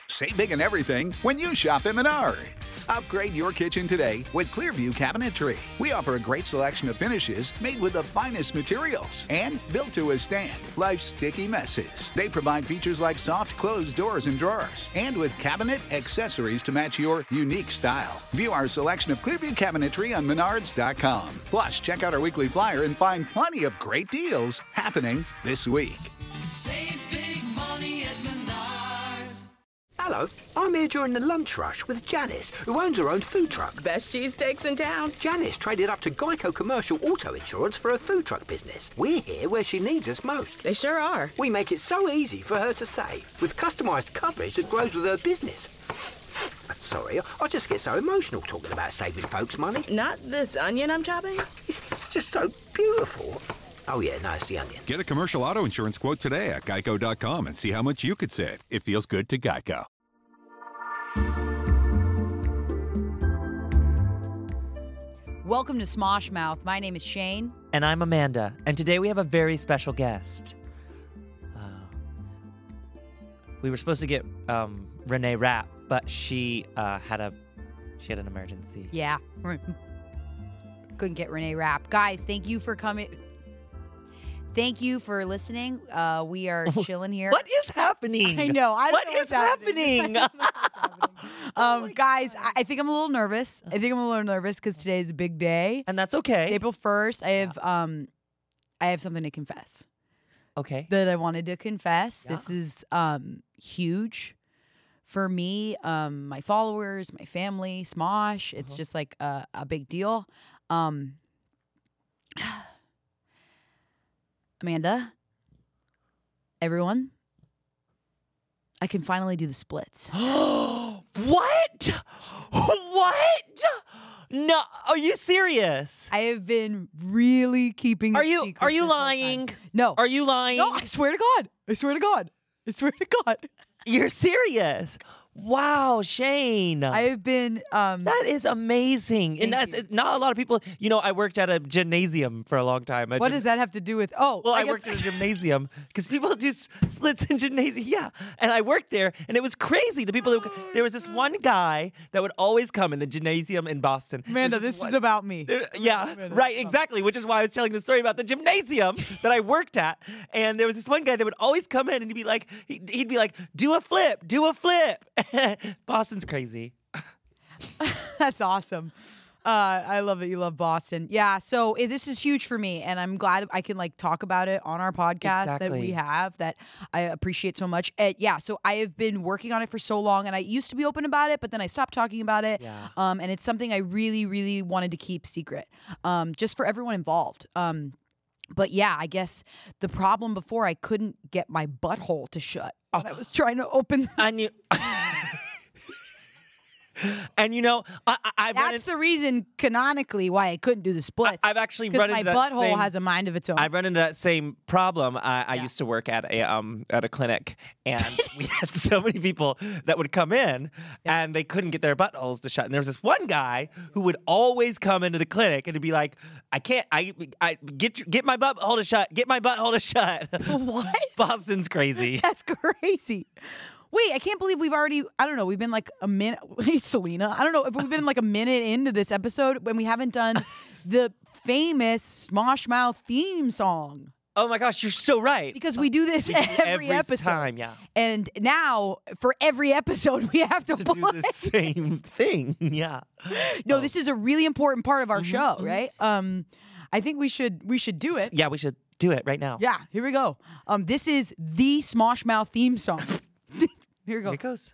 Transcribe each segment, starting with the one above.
Save big on everything when you shop at Menards. Upgrade your kitchen today with Clearview Cabinetry. We offer a great selection of finishes made with the finest materials and built to withstand life's sticky messes. They provide features like soft closed doors and drawers, and with cabinet accessories to match your unique style. View our selection of Clearview Cabinetry on Menards.com. Plus, check out our weekly flyer and find plenty of great deals happening this week. Save big money at Menards. Hello, I'm here during the lunch rush with Janice, who owns her own food truck. Best cheesesteaks in town. Janice traded up to Geico Commercial Auto Insurance for her food truck business. We're here where she needs us most. They sure are. We make it so easy for her to save, with customised coverage that grows with her business. Sorry, I just get so emotional talking about saving folks money. Not this onion I'm chopping? It's just so beautiful. Oh yeah, no, it's the onion. Get a commercial auto insurance quote today at geico.com and see how much you could save. It feels good to Geico. Welcome to Smosh Mouth. My name is Shane. And I'm Amanda. And today we have a very special guest. We were supposed to get Renee Rapp, but she had an emergency. Yeah. Couldn't get Renee Rapp. Guys, thank you for coming. Thank you for listening. We are chilling here. What is happening? I know. I don't know What is happening? Guys, I think I'm a little nervous. I think I'm a little nervous because today is a big day. And that's okay. It's April 1st. I have something to confess. Okay. That I wanted to confess. Yeah. This is huge for me, my followers, my family, Smosh. It's just like a big deal. Amanda, everyone, I can finally do the splits. What? What? No, are you serious? I have been really keeping it secret Are you this whole lying? time. No. Are you lying? No, I swear to God. I swear to God. I swear to God. You're serious? Wow, Shane. I have been that is amazing. And Thank that's you. not a lot of people. You know, I worked at a gymnasium for a long time. What does that have to do with? Oh, Well, I guess- worked at a gymnasium because people do splits in gymnasium. Yeah. And I worked there and it was crazy. The people there was this one guy that would always come in the gymnasium in Boston. Amanda, this is about me. Yeah, Amanda, right, exactly, which is why I was telling the story about the gymnasium that I worked at. And there was this one guy that would always come in and he'd be like, do a flip. Boston's crazy. That's awesome. I love that you love Boston. Yeah, so this is huge for me, and I'm glad I can talk about it on our podcast that Exactly. we have that I appreciate so much. So I have been working on it for so long, and I used to be open about it, but then I stopped talking about it. Yeah. And it's something I really, really wanted to keep secret, just for everyone involved. But yeah, I guess the problem before I couldn't get my butthole to shut when I was trying to open. I knew. And you know, I've run That's the reason canonically why I couldn't do the splits. I've actually 'Cause run my into that butthole same- has a mind of its own. I've run into that same problem. I used to work at a clinic, and we had so many people that would come in, and they couldn't get their buttholes to shut. And there was this one guy who would always come into the clinic and it'd be like, "I can't. I get my butthole to shut. Get my butthole to shut." What? Boston's crazy. That's crazy. Wait, I can't believe we've already, I don't know, we've been like a minute. Wait, Selena, I don't know if we've been like a minute into this episode when we haven't done the famous Smosh Mouth theme song. Oh my gosh, you're so right. Because we do this every episode. time, yeah. And now, for every episode, we have to To play. do the same thing, yeah. No, this is a really important part of our show, right? I think we should do it. Yeah, we should do it right now. Yeah, here we go. This is the Smosh Mouth theme song. Here we go. Here it goes.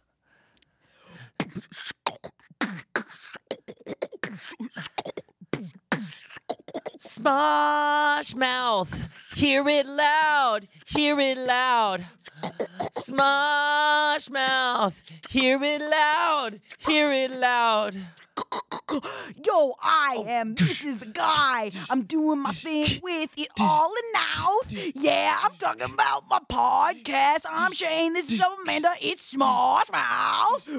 Smosh Mouth, hear it loud, hear it loud. Smosh Mouth, hear it loud, hear it loud. Yo, this is the guy. I'm doing my thing with it all and out. Yeah, I'm talking about my podcast. I'm Shane. This is Amanda. It's Smosh Mouth.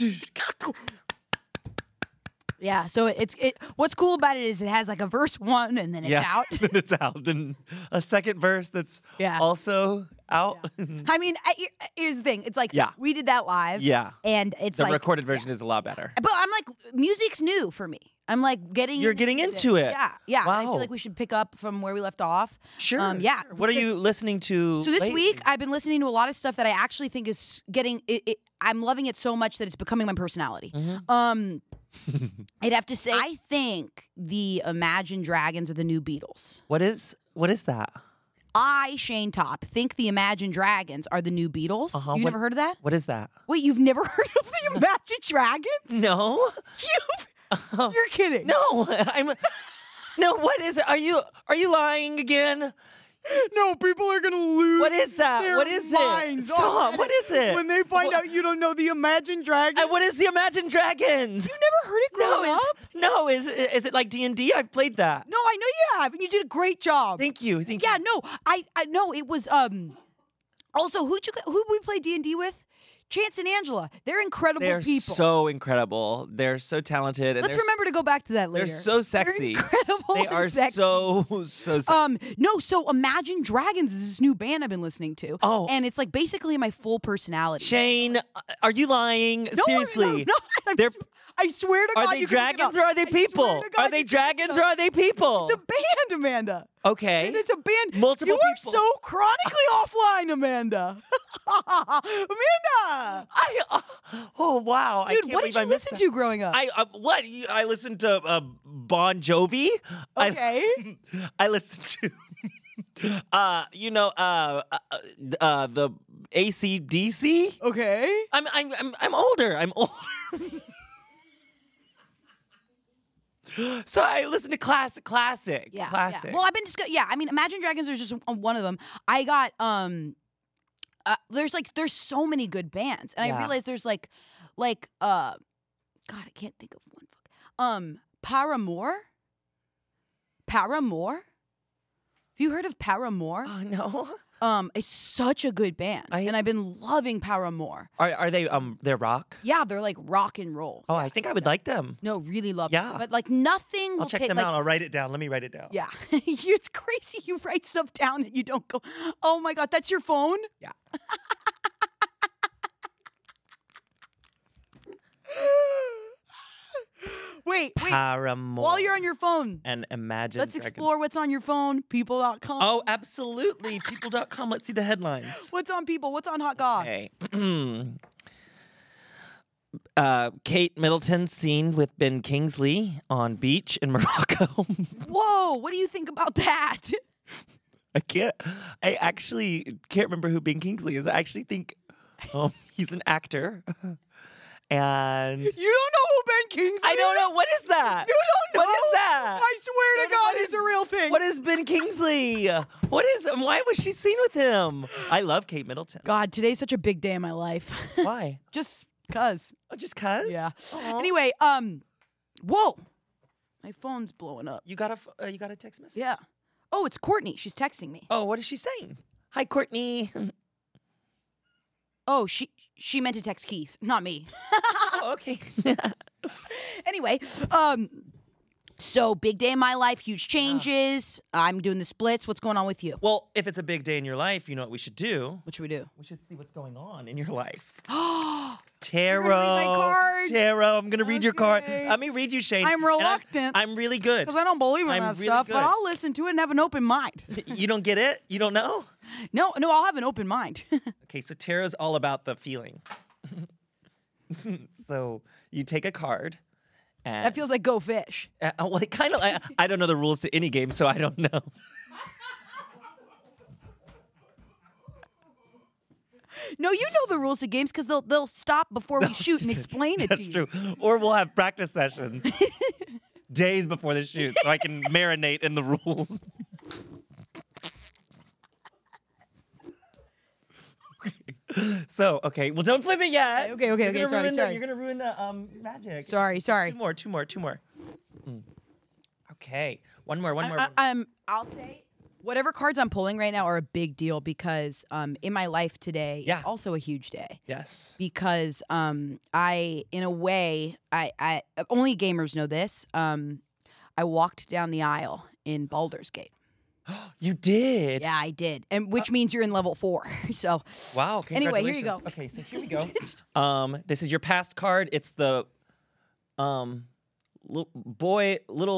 Yeah, so what's cool about it is it has like a verse 1 and then it's out. Then it's out. Then a second verse that's Yeah. also out. I mean, here's the thing. It's like Yeah. we did that live. Yeah. And it's The like recorded version is a lot better. But I'm like, music's new for me. I'm like getting. You're getting into it. Yeah, yeah. And I Wow. feel like we should pick up from where we left off. Sure. Yeah. What are because- you listening to? So this lately? week, I've been listening to a lot of stuff that I actually think is getting. I'm loving it so much that it's becoming my personality. I'd have to say, I think the Imagine Dragons are the new Beatles. What is that? I, Shane Top, think the Imagine Dragons are the new Beatles. Uh-huh. You What- never heard of that? What is that? Wait, you've never heard of the Imagine Dragons? No. You're kidding. No. I'm. No. What is it? Are you lying again? No, people are gonna lose. What is that? their What is minds it? Stop. What is it? when they find What- out you don't know the Imagine Dragons. And what is the Imagine Dragons? You never heard it growing up? No. Is it like D&D? I've played that. No, I know you have, and you did a great job. Thank you. Thank Yeah, you. no, I know it was Also, who did we play D&D with? Chance and Angela. They're incredible They're people. so incredible. They're so talented. And Let's they're remember to go back to that later. They're so sexy. They're incredible. They and are sexy. so sexy. No, so Imagine Dragons is this new band I've been listening to. Oh. And it's like basically my full personality. Shane, are you lying? No, Seriously. no, They're I swear to Are God, they you can look it dragons up. or are they I swear people? to God, Are they you can look it dragons up. or are they people? It's a band, Amanda. Okay. And it's a band. Multiple you are people. so chronically offline, Amanda. Amanda. Oh wow! I Dude, can't what believe did I you missed listen that. to growing up? I listened to Bon Jovi. Okay. I listened to the AC/DC. Okay. I'm older. I'm older. So I listen to classic. Yeah. Classic. Yeah. Well, I've been I mean, Imagine Dragons is just one of them. I got there's so many good bands, and I Yeah. realized there's God, I can't think of one. Paramore. Have you heard of Paramore? Oh no. It's such a good band, and I've been loving Paramore. Are they they're rock? Yeah, they're like rock and roll. Oh, I think I would like them. No, really love Yeah. them. But like nothing will I'll check take them like, out. I'll write it down. Let me write it down. Yeah. It's crazy you write stuff down and you don't go, oh my God, that's your phone? Yeah. Wait. Paramore. While you're on your phone, and Imagine let's Dragons. explore what's on your phone. People.com. Oh, absolutely. People.com. Let's see the headlines. What's on People? What's on Hot Goss? Okay. Kate Middleton seen with Ben Kingsley on beach in Morocco. Whoa, what do you think about that? I actually can't remember who Ben Kingsley is. I actually think he's an actor. And You don't know who Ben Kingsley I don't is? know. What is that? You don't know? What is that? I swear to God, it's a real thing. What is Ben Kingsley? Why was she seen with him? I love Kate Middleton. God, today's such a big day in my life. Why? Just cuz. Oh, just cuz? Yeah. Aw. Anyway, whoa. My phone's blowing up. You got a text message? Yeah. Oh, it's Courtney. She's texting me. Oh, what is she saying? Hi, Courtney. Oh, she meant to text Keith, not me. Oh, okay. Anyway, so big day in my life, huge changes. I'm doing the splits. What's going on with you? Well, if it's a big day in your life, you know what we should do? What should we do? We should see what's going on in your life. You're Tarot. gonna read my card? Tarot. I'm gonna read your card. Okay. Let me read you, Shane. I'm And reluctant. I'm really good. Because I don't believe in I'm that really stuff, good. but I'll listen to it and have an open mind. You don't get it? You don't know? No, I'll have an open mind. Okay, so tarot's all about the feeling. So you take a card. And, That feels like Go Fish. well, it kind of. I don't know the rules to any game, so I don't know. No, you know the rules to games because they'll stop before we shoot and explain it That's to you. true. Or we'll have practice sessions days before the shoot, so I can marinate in the rules. So, okay. Well, don't flip it yet. Okay, You're gonna sorry, ruin sorry. You're gonna ruin the magic. Sorry. Two more. Okay. One more. I'll say whatever cards I'm pulling right now are a big deal because in my life today Yeah. is also a huge day. Yes. Because I in a way I only gamers know this. I walked down the aisle in Baldur's Gate. You did. Yeah, I did, and which means you're in level 4. So Wow. Anyway, here you Congratulations. go. Okay, so here we go. This is your past card. It's the little boy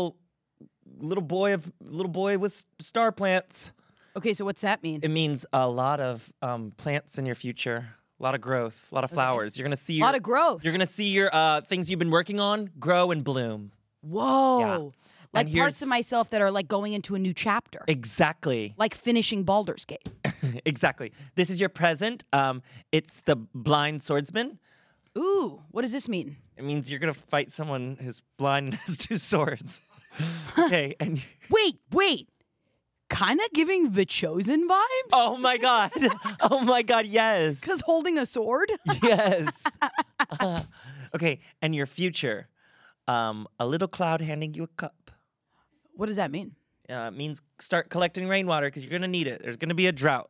with star plants. okay, so what's that mean? It means a lot of plants in your future, a lot of growth, a lot of flowers. You're gonna see A lot of growth. You're gonna see your things you've been working on grow and bloom. Whoa. Yeah. Like And parts here's- of myself that are like going into a new chapter. Exactly. Like finishing Baldur's Gate. Exactly. This is your present. It's the blind swordsman. Ooh, what does this mean? It means you're gonna fight someone who's blind and has 2 swords. Okay, and Wait. Kind of giving the Chosen vibe? oh my god, yes, Because holding a sword? yes. Okay, and your future, a little cloud handing you a cup. What does that mean? Means start collecting rainwater because you're gonna need it. There's gonna be a drought.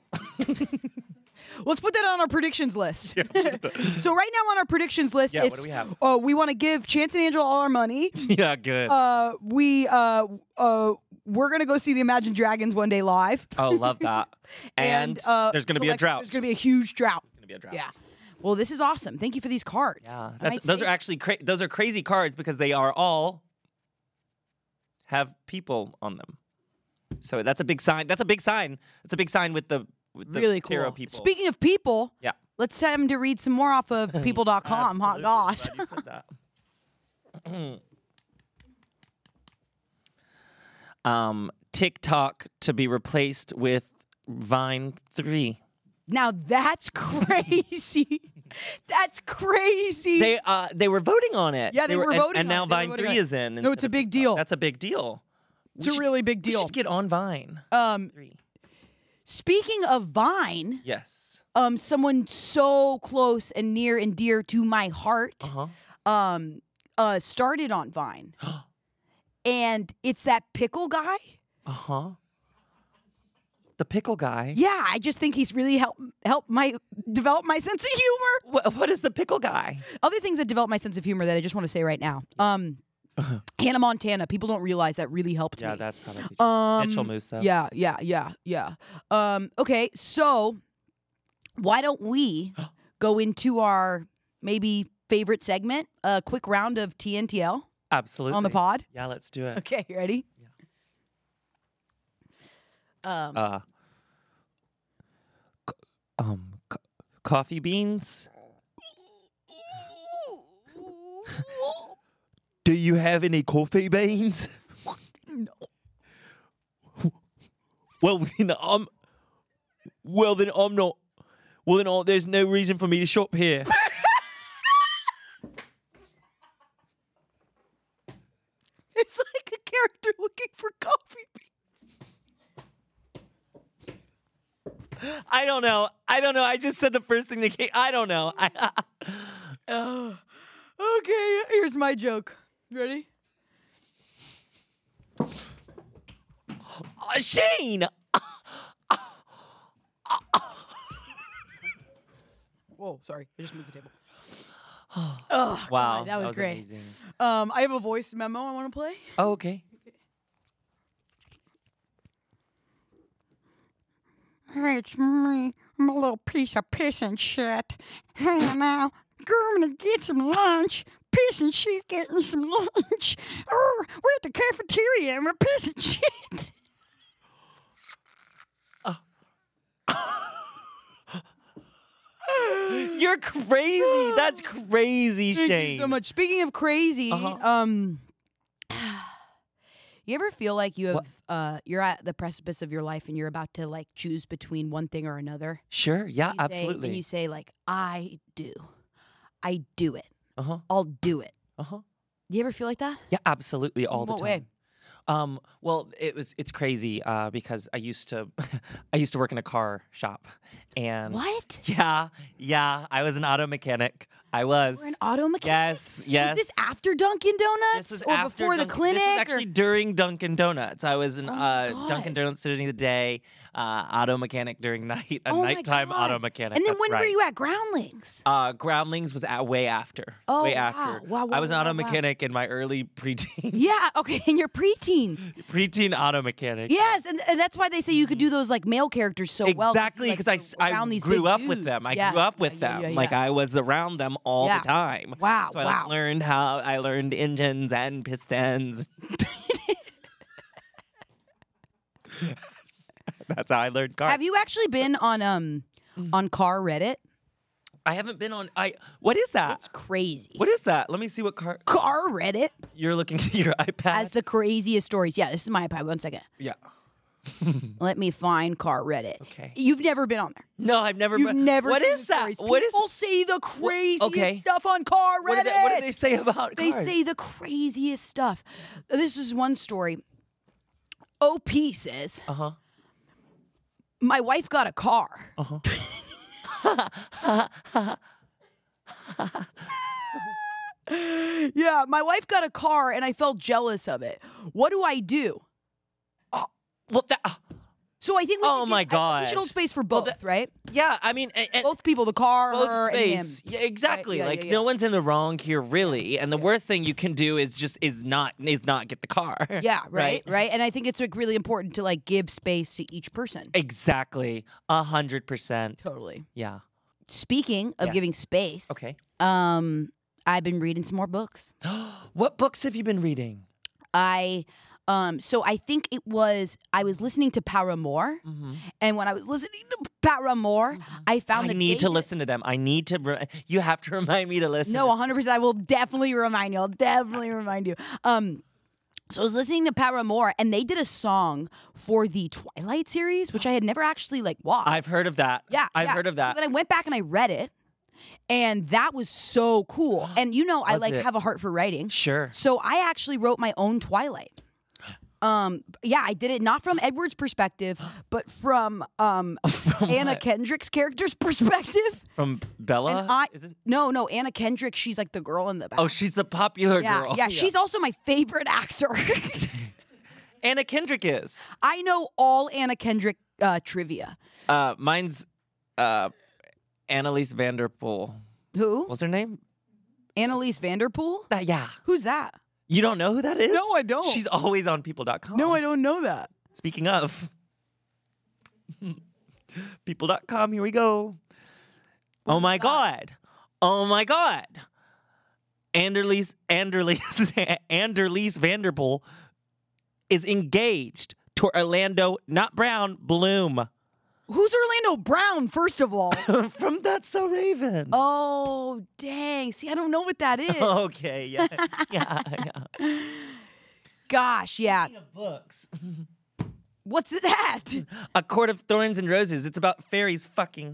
Let's put that on our predictions list. So right now on our predictions list, Yeah, what it's do we have? we want to give Chance and Angela all our money. Yeah, good. We're gonna go see the Imagine Dragons one day live. Oh, love that. And there's gonna be a drought. There's gonna be a huge drought. There's gonna be a drought. Yeah. Well, this is awesome. Thank you for these cards. Yeah, I might those say- are actually those are crazy cards because they are all have people on them. So that's a big sign. That's a big sign. That's a big sign with the really cool. tarot people. Speaking of people, Yeah. let's have him to read some more off of people.com. Hot goss. Glad you said that. TikTok to be replaced with Vine 3. Now that's crazy. That's crazy. They were voting on it. Yeah, they were voting and on now it. They were Vine voting 3 on it. is in. No, it's instead a of big TikTok. deal. That's a big deal. It's a really big We deal. should get on Vine. 3. Speaking of Vine, Yes. someone so close and near and dear to my heart, started on Vine, and it's that pickle guy. The pickle guy. Yeah, I just think he's really helped develop my sense of humor. What is the pickle guy? Other things that develop my sense of humor that I just want to say right now. Hannah Montana. People don't realize that really helped Yeah, me. that's probably true. Mitchell Musso. Yeah. Okay, so why don't we go into our maybe favorite segment, a quick round of TNTL Absolutely. on the pod? Yeah, let's do it. Okay, you ready? Coffee beans? Do you have any coffee beans? No. Well, then I'm not. Well, then there's no reason for me to shop here. It's like a character looking for coffee beans. I don't know. I just said the first thing that came. I don't know. Okay, here's my joke. Ready? Shane! Whoa, sorry. I just moved the table. Wow. God, that was great. Amazing. I have a voice memo I want to play. Oh, okay. Hey, it's me. I'm a little piece of piss and shit. Hey, now, going to get some lunch. Piss and shit getting some lunch. Oh, we're at the cafeteria and we're pissing shit. You're crazy. That's crazy, Thank Shane. you so much. Speaking of crazy, you ever feel like you have you're at the precipice of your life and you're about to like choose between one thing or another? Sure. Yeah, You say- absolutely. and you say like, I do it. Uh-huh. I'll do it. Uh-huh. You ever feel like that? Yeah, absolutely all the What time. way? Well, it's crazy because I used to work in a car shop, and What? yeah, I was an auto mechanic. I was. We're an auto mechanic? Yes. Was this after Dunkin' Donuts This was or after before the Dunk- clinic? This was or- actually during Dunkin' Donuts. I was in my God. Dunkin' Donuts during the day, auto mechanic during night, a Oh my nighttime God. auto mechanic. And then That's when right. were you at Groundlings? Groundlings was way after. Oh, way wow. after. Wow, I was an wow, auto wow. mechanic in my early preteen. Yeah, okay, in your preteen. preteens. Preteen auto mechanic. Yes, and that's why they say you could do those like male characters so well. Exactly, because I grew up with them. I grew up with them. Like I was around them all the time. Wow, So I learned engines and pistons. That's how I learned cars. Have you actually been on car Reddit? I haven't been on. What is that? It's crazy. What is that? Let me see what car. Car Reddit You're looking at your iPad. has the craziest stories. Yeah, this is my iPad. 1 second. Yeah. Let me find car Reddit. Okay. You've never been on there. No, I've never. You've never. What seen is the that? stories. What is? People say the craziest stuff on car Reddit. What do they say about They cars? say the craziest stuff. This is one story. OP says, my wife got a car. Yeah, my wife got a car and I felt jealous of it. What do I do? Well, So I think we Oh should my give, I think we should gosh. hold space for both, right? yeah, I mean, and Both people, the car, both her, space. and him. Yeah, exactly. Right, yeah, like yeah, no one's in the wrong here, really. And the worst thing you can do is not get the car. Yeah, right. And I think it's like really important to like give space to each person. Exactly. 100%. Totally. Yeah. Speaking of Yes. giving space, Okay. I've been reading some more books. What books have you been reading? So I think I was listening to Paramore, and when I was listening to Paramore, I found I that need they to did- listen to them. I need to. You have to remind me to listen. No, 100%. I will definitely remind you. I'll definitely remind you. So I was listening to Paramore, and they did a song for the Twilight series, which I had never actually like watched. I've heard of that. Yeah, I've heard of that. So then I went back and I read it, and that was so cool. And you know, I Was like it? have a heart for writing. Sure. So I actually wrote my own Twilight. Yeah, I did it not from Edward's perspective, but from Anna Kendrick's character's perspective. From Bella? And Isn't? No, Anna Kendrick. She's like the girl in the back. Oh, she's the popular yeah, girl. yeah. She's also my favorite actor. Anna Kendrick is. I know all Anna Kendrick trivia. Mine's Annalise Vanderpool. Who? What's her name? Annalise Vanderpool? Yeah. Who's that? You don't know who that is? No, I don't. She's always on people.com. No, I don't know that. Speaking of people.com, here we go. Oh my God. Anderlise Vanderpool is engaged to Orlando, not Brown, Bloom. Who's Orlando Brown, first of all? From That's So Raven. Oh, dang. See, I don't know what that is. Okay, yeah. yeah. Gosh, yeah. Speaking of books. What's that? A Court of Thorns and Roses. It's about fairies fucking.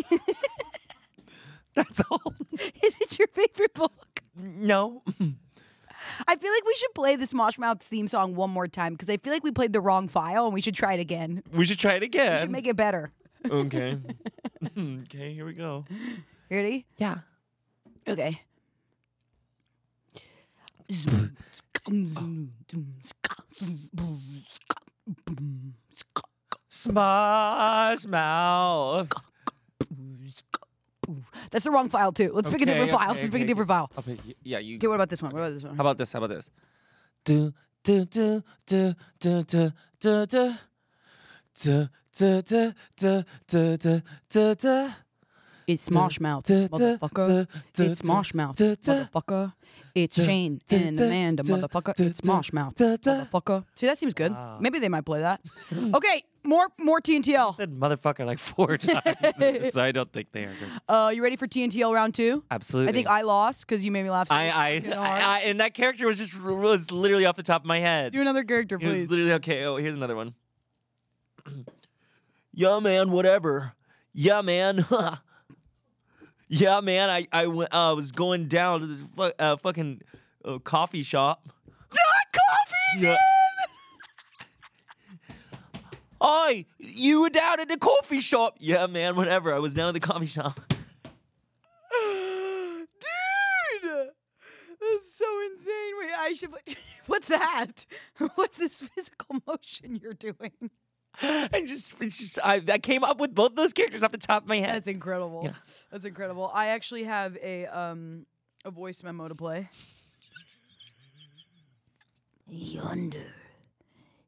That's all. Is it your favorite book? No. I feel like we should play the Smosh Mouth theme song one more time because I feel like we played the wrong file and we should try it again. We should try it again. We should make it better. Okay. Okay, here we go. Ready? Yeah. Okay. Smosh Mouth. That's the wrong file too. Let's pick a different file. Let's pick a different file. Yeah, you. Okay, what about this one? How about this? Do do do do do do do do do do do do do do do do. It's Smosh Mouth, motherfucker. It's Smosh Mouth, motherfucker. It's Shane and Amanda, motherfucker. It's Smosh Mouth, motherfucker. See, that seems good. Maybe they might play that. Okay, more TNTL. I said motherfucker like 4 times, so I don't think they are good. You ready for TNTL round 2? Absolutely. I think I lost because you made me laugh. And that character was literally off the top of my head. Do another character, It was please. literally okay. Oh, here's another one. Yeah, man. Whatever. Yeah, man. Yeah, man. I was going down to the fucking coffee shop. Not coffee Yeah. Oi, you were down at the coffee shop. Yeah, man. Whatever. I was down at the coffee shop. Dude, that's so insane. Wait, I should. What's that? What's this physical motion you're doing? I came up with both those characters off the top of my head. That's incredible. Yeah. That's incredible. I actually have a voice memo to play. Yonder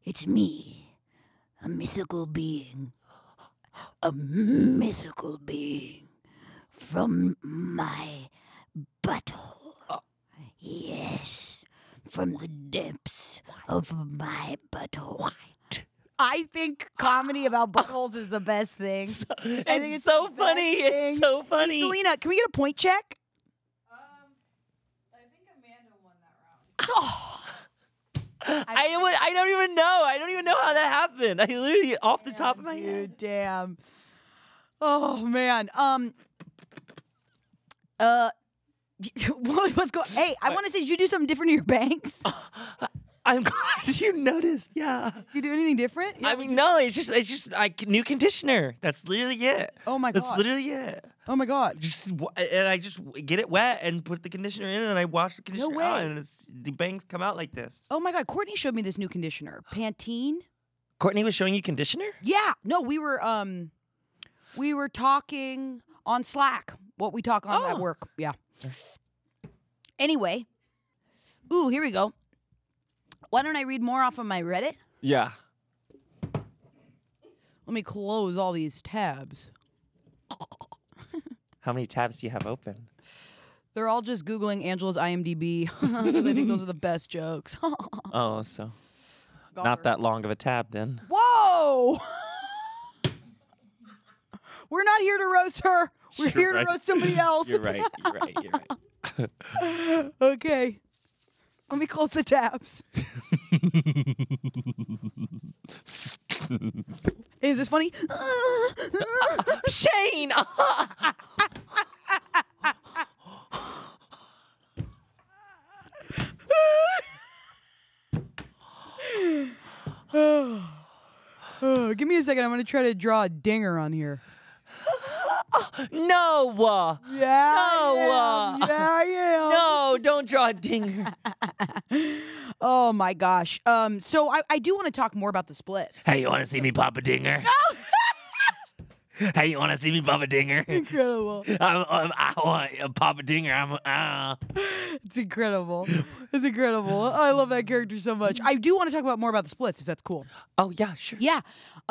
It's me, a mythical being. A mythical being from my butthole. Yes, from the depths of my butthole. I think comedy about buttholes is the best thing. I think It's so the funny. best It's thing. so Hey, funny. Selena, can we get a point check? I think Amanda won that round. I don't even know. I don't even know how that happened. I literally off the top of my head. Dude, damn. Oh man. What's going? Hey, I want to say, did you do something different to your bangs? I'm glad you noticed. Yeah. Did you do anything different? I mean, no. It's just like new conditioner. That's literally it. Oh my That's God. literally it. Oh my God. And I just get it wet and put the conditioner in, and I wash the conditioner way. out, and the bangs come out like this. Oh my God. Courtney showed me this new conditioner, Pantene. Courtney was showing you conditioner? Yeah. No, we were talking on Slack. What we talk on at work. Yeah. Anyway. Ooh, here we go. Why don't I read more off of my Reddit? Yeah. Let me close all these tabs. How many tabs do you have open? They're all just Googling Angela's IMDb because I think those are the best jokes. Oh, so not that long of a tab then. Whoa! We're not here to roast her. We're You're here right. to roast somebody else. You're right. You're right. You're right. Okay. Let me close the tabs. Is this funny? Shane! Give me a second. I'm going to try to draw a dinger on here. No! Yeah. No. Yeah, I am. No, don't draw a dinger. Oh my gosh. So I do want to talk more about the splits. Hey, you want to see me pop a dinger? Hey, you want to see me pop a dinger? Incredible. I want to pop a dinger. It's incredible. It's incredible. I love that character so much. I do want to talk about more about the splits, if that's cool. Oh, yeah, sure. Yeah.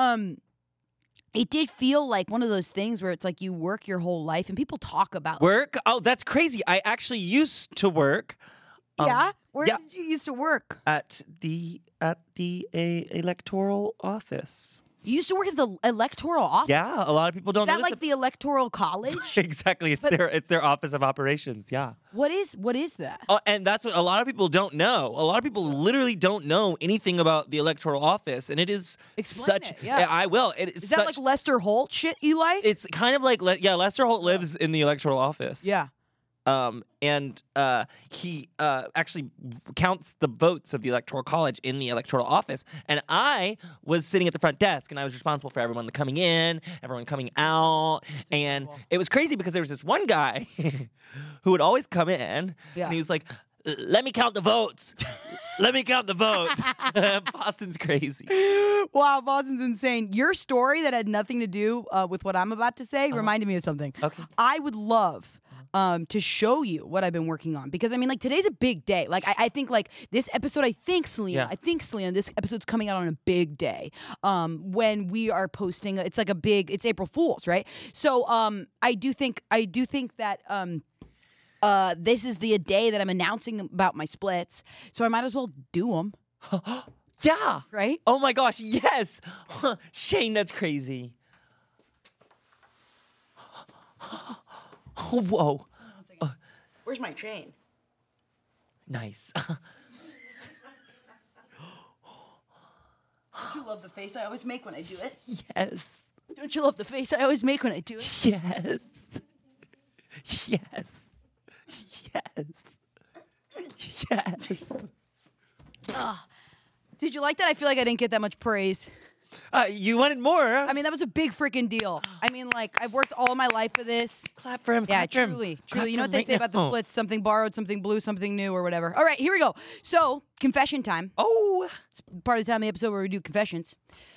It did feel like one of those things where it's like you work your whole life and people talk about Work? Oh, that's crazy. I actually used to work. Yeah? Where yeah. did you used to work? At the electoral office. You used to work at the electoral office? Yeah, a lot of people don't Is know that this. like the electoral college? Exactly. It's their office of operations. Yeah. What is that? And that's what a lot of people don't know. A lot of people literally don't know anything about the electoral office, and it is Explain such. it, yeah. I will. It is Is that such, like Lester Holt shit you like? It's kind of like Lester Holt lives in the electoral office. Yeah. And he actually counts the votes of the electoral college in the electoral office. And I was sitting at the front desk, and I was responsible for everyone coming in, everyone coming out. And it was crazy because there was this one guy who would always come in, Yeah. and he was like, "Let me count the votes. Let me count the votes." Boston's crazy. Wow, Boston's insane. Your story that had nothing to do with what I'm about to say reminded me of something. Okay. I would love to show you what I've been working on because I mean, like today's a big day. Like I think like this episode, Selena, this episode's coming out on a big day when we are posting. It's like it's April Fool's, right? So I do think that this is the day that I'm announcing about my splits. So I might as well do them. Yeah. Right? Oh my gosh, yes. Shane, that's crazy. Oh, whoa. Where's my chain? Nice. Don't you love the face I always make when I do it? Yes. Don't you love the face I always make when I do it? Yes. Yes. Yes. Yes. Did you like that? I feel like I didn't get that much praise. You wanted more. I mean, that was a big freaking deal. I mean, like, I've worked all my life for this. Clap for him. Yeah, clap for him. truly. Clap You know for what him they right say about the now. splits? Something borrowed, something blue, something new, or whatever. All right, here we go. So, confession time. Oh. It's part of the time of the episode where we do confessions.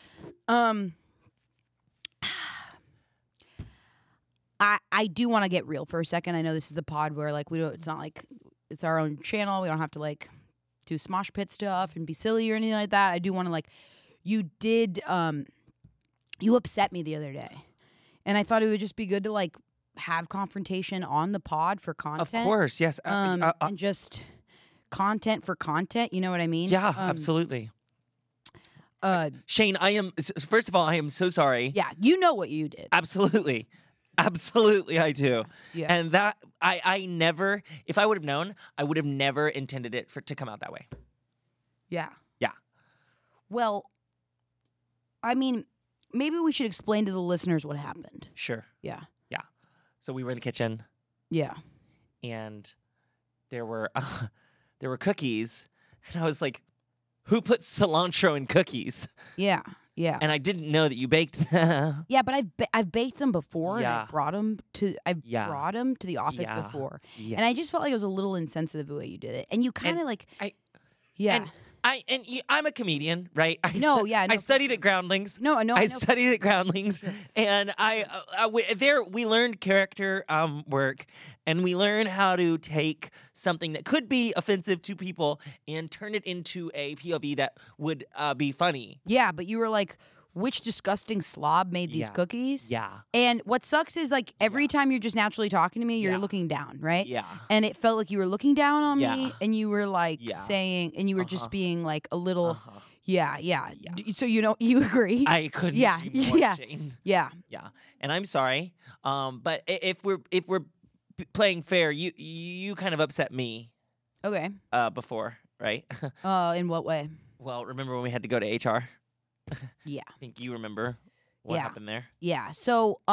I do want to get real for a second. I know this is the pod where, like, it's not like it's our own channel. We don't have to, like, do Smosh Pit stuff and be silly or anything like that. I do want to like, you did, you upset me the other day, and I thought it would just be good to like have confrontation on the pod for content. Of course, yes. And just content for content. You know what I mean? Yeah, absolutely. Shane, first of all, I am so sorry. Yeah, you know what you did. Absolutely. Absolutely, I do. Yeah. And that, I never, if I would have known, I would have never intended it to come out that way. Yeah. Yeah. Well, I mean, maybe we should explain to the listeners what happened. Sure. Yeah. Yeah. So we were in the kitchen, Yeah. and there were cookies, and I was like, who put cilantro in cookies? Yeah. Yeah. And I didn't know that you baked them. Yeah, but I've baked them before, and Yeah. I brought them to the office Yeah. before, Yeah. and I just felt like it was a little insensitive the way you did it, and you kind of like, yeah, I'm a comedian, right? I studied at Groundlings. No, no, I I know. studied at Groundlings, and we learned character work, and we learned how to take something that could be offensive to people and turn it into a POV that would be funny. yeah, but you were like, which disgusting slob made these Yeah. cookies? Yeah. And what sucks is like every time you're just naturally talking to me, you're Yeah. looking down, right? Yeah. And it felt like you were looking down on me, Yeah. and you were like Yeah. saying, and you were just being like a little, Uh-huh. yeah. Yeah. So you agree? I couldn't. Yeah, Be more yeah. Shane. yeah. Yeah, and I'm sorry, but if we're playing fair, you kind of upset me Okay. before, right? In what way? Well, remember when we had to go to HR? Yeah. I think you remember what Yeah. happened there. Yeah. So,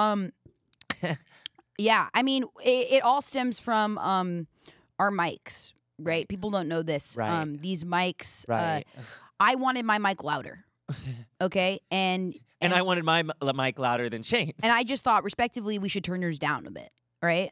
yeah. I mean, it all stems from our mics, right? People don't know this. Right. These mics. Right. I wanted my mic louder. Okay, and I wanted my mic louder than Shane's. and I just thought, respectively, we should turn yours down a bit, right?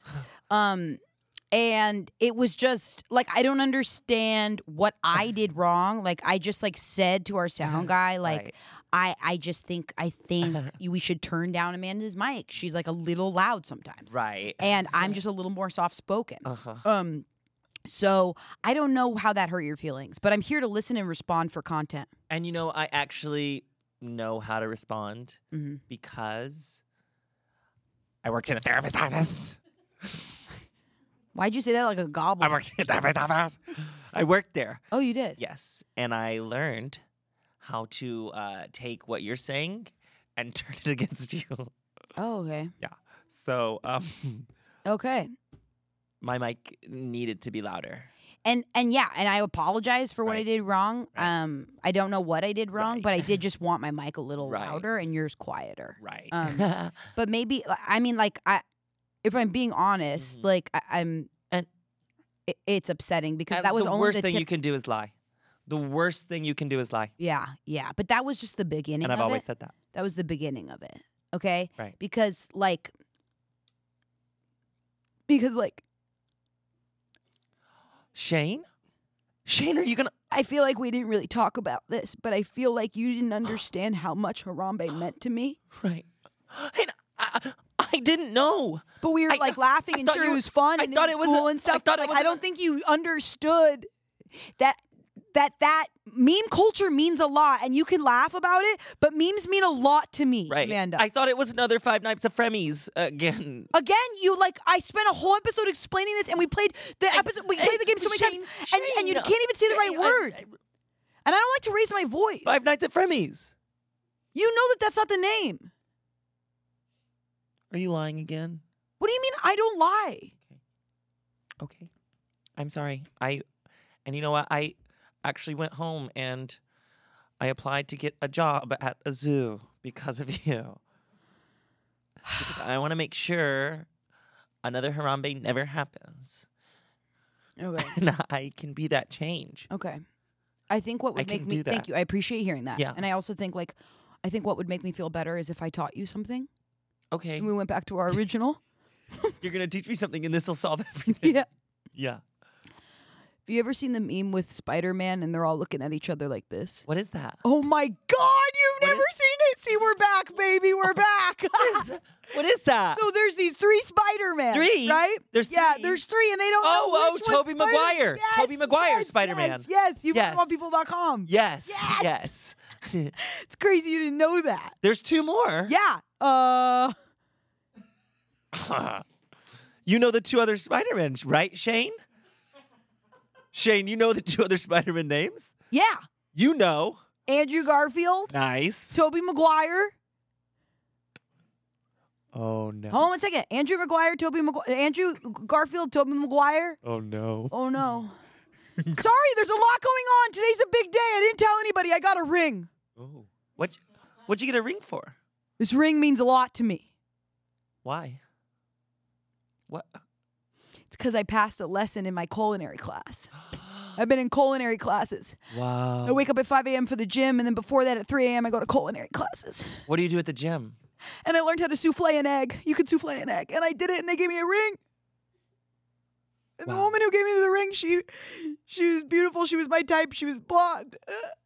And it was just like I don't understand what I did wrong. Like I just like said to our sound guy, like I think we should turn down Amanda's mic. She's like a little loud sometimes, Right. and I'm just a little more soft spoken. Uh-huh. So I don't know how that hurt your feelings, but I'm here to listen and respond for content. And you know, I actually know how to respond Mhm. because I worked in a therapist's office. Why'd you say that like a goblin? I worked in a therapist's office. I worked there. Oh, you did? Yes, and I learned how to take what you're saying and turn it against you. Oh, okay. Yeah. So Okay. my mic needed to be louder. And yeah, and I apologize for what I Right. did wrong. Right. I don't know what I did wrong, Right. but I did just want my mic a little Right. louder and yours quieter. Right. But maybe I mean, like if I'm being honest, like I'm, And- it's upsetting because And that was the only worst the thing tip. you can do is lie. The worst thing you can do is lie. Yeah, yeah, but that was just the beginning. And I've of always it. said that. That was the beginning of it. Okay. Right. Because like. Shane? Shane, are you gonna I feel like we didn't really talk about this, but I feel like you didn't understand how much Harambe meant to me. Right. And I didn't know. But we were I- like laughing I and thought sure you- it was fun I and thought it it was was cool a- and stuff. I thought but it like, I was don't think you understood that meme culture means a lot, and you can laugh about it, but memes mean a lot to me, Right. Amanda. I thought it was another Five Nights at Freddy's again. Again, I spent a whole episode explaining this, and we played the episode. We played the game so many Shane, times, and you Shane, can't even say the right Shane, word. And I don't like to raise my voice. Five Nights at Freddy's. You know that that's not the name. Are you lying again? What do you mean I don't lie? Okay. I'm sorry. And you know what? I actually went home and I applied to get a job at a zoo because of you. Because I want to make sure another Harambe never happens. Okay. And I can be that change. Okay. I think what would I make can me do thank that. you. I appreciate hearing that. Yeah. And I also think I think what would make me feel better is if I taught you something Okay. and we went back to our original. You're going to teach me something and this will solve everything. Yeah. Yeah. Have you ever seen the meme with Spider-Man and they're all looking at each other like this? What is that? Oh my God, You've never seen it. See, we're back, baby. We're back. What is that? So there's these 3 Spider-Man. Three? Right? There's Yeah, 3? there's 3, and they don't know which one's Tobey Spider- Maguire. Yes, Tobey Maguire yes, Spider-Man. Yes. You Yes. on people.com. Yes. Yes. Yes. It's crazy you didn't know that. There's 2 more. Yeah. You know the 2 other Spider-Men, right, Shane? Shane, you know the 2 other Spider-Man names? Yeah. You know. Andrew Garfield, Nice. Tobey Maguire. Oh, no. Hold on 1 second. Andrew Garfield, Tobey Maguire. Oh, no. Oh no. Sorry, there's a lot going on. Today's a big day. I didn't tell anybody. I got a ring. Oh. What'd you get a ring for? This ring means a lot to me. Why? What? It's because I passed a lesson in my culinary class. I've been in culinary classes. Wow. I wake up at 5 a.m. for the gym, and then before that at 3 a.m. I go to culinary classes. What do you do at the gym? And I learned how to souffle an egg. You could souffle an egg. And I did it, and they gave me a ring. And the Wow. woman who gave me the ring, she was beautiful. She was my type. She was blonde.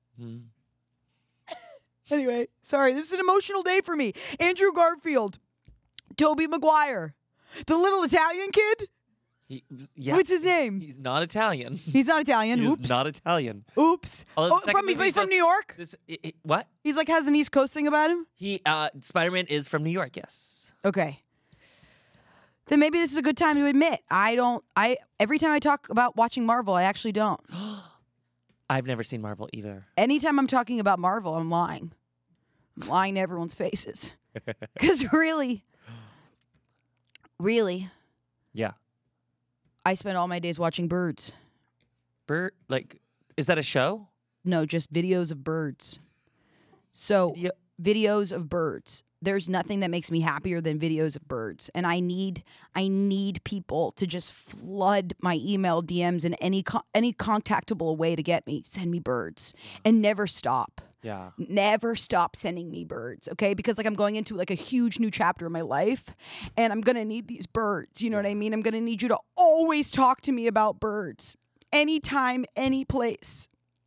Anyway, sorry. This is an emotional day for me. Andrew Garfield. Tobey Maguire. The little Italian kid. Yeah. What's his name? He's not Italian. He's not Italian. He Oops. is not Italian. Oops. Although the Oh, second movie he's from does- New York? What? He's like has an East Coast thing about him? Spider-Man is from New York, yes. Okay. Then maybe this is a good time to admit. Every time I talk about watching Marvel, I actually don't. I've never seen Marvel either. Anytime I'm talking about Marvel, I'm lying. I'm lying to everyone's faces. Because really, Yeah. I spend all my days watching birds. Is that a show? No, just videos of birds. So, videos of birds. There's nothing that makes me happier than videos of birds. And I need people to just flood my email DMs in any contactable way to get me. Send me birds. And never stop. Yeah. Never stop sending me birds, okay? Because I'm going into a huge new chapter in my life, and I'm gonna need these birds. You know what I mean? I'm gonna need you to always talk to me about birds, anytime, any place.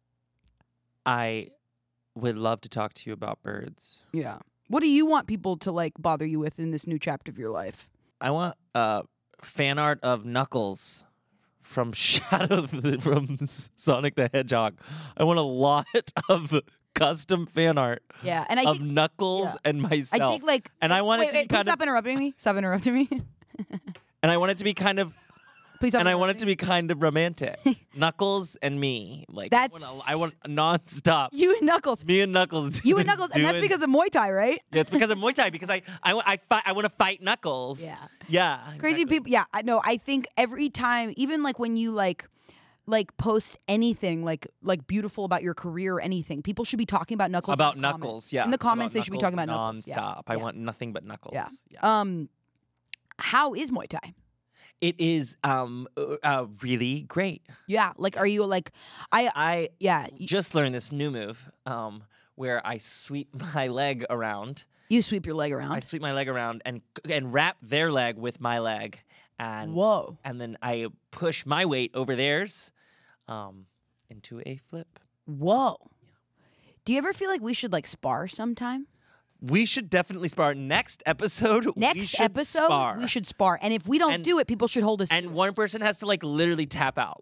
I would love to talk to you about birds. Yeah. What do you want people to bother you with in this new chapter of your life? I want fan art of Knuckles from from Sonic the Hedgehog. I want a lot of custom fan art. Yeah, and I of think, Knuckles and myself. I think and I want it to be kind stop interrupting me. Stop interrupting me. and I want it to be kind of Please stop and I want it interrupting to be kind of romantic. Knuckles and me. I want nonstop. You and Knuckles. Me and Knuckles. You and Knuckles, and that's because of Muay Thai, right? Yeah, it's because of Muay Thai. Because I want to fight Knuckles. Yeah. Yeah. Crazy exactly. people. Yeah, I know. I think every time, even when you post anything like beautiful about your career or anything, people should be talking about Knuckles. About in the Knuckles, comments. yeah. In the comments, About they should be talking about Knuckles. nonstop. Yeah. I want nothing but Knuckles. Yeah. How is Muay Thai? It is really great. Yeah. Are you I yeah. just learned this new move where I sweep my leg around. You sweep your leg around. I sweep my leg around and wrap their leg with my leg. And Whoa. And then I push my weight over theirs into a flip. Whoa. Do you ever feel like we should spar sometime? We should definitely spar. Next episode, we should spar. We should spar. And if we don't do it, people should hold us to And it. one person has to literally tap out.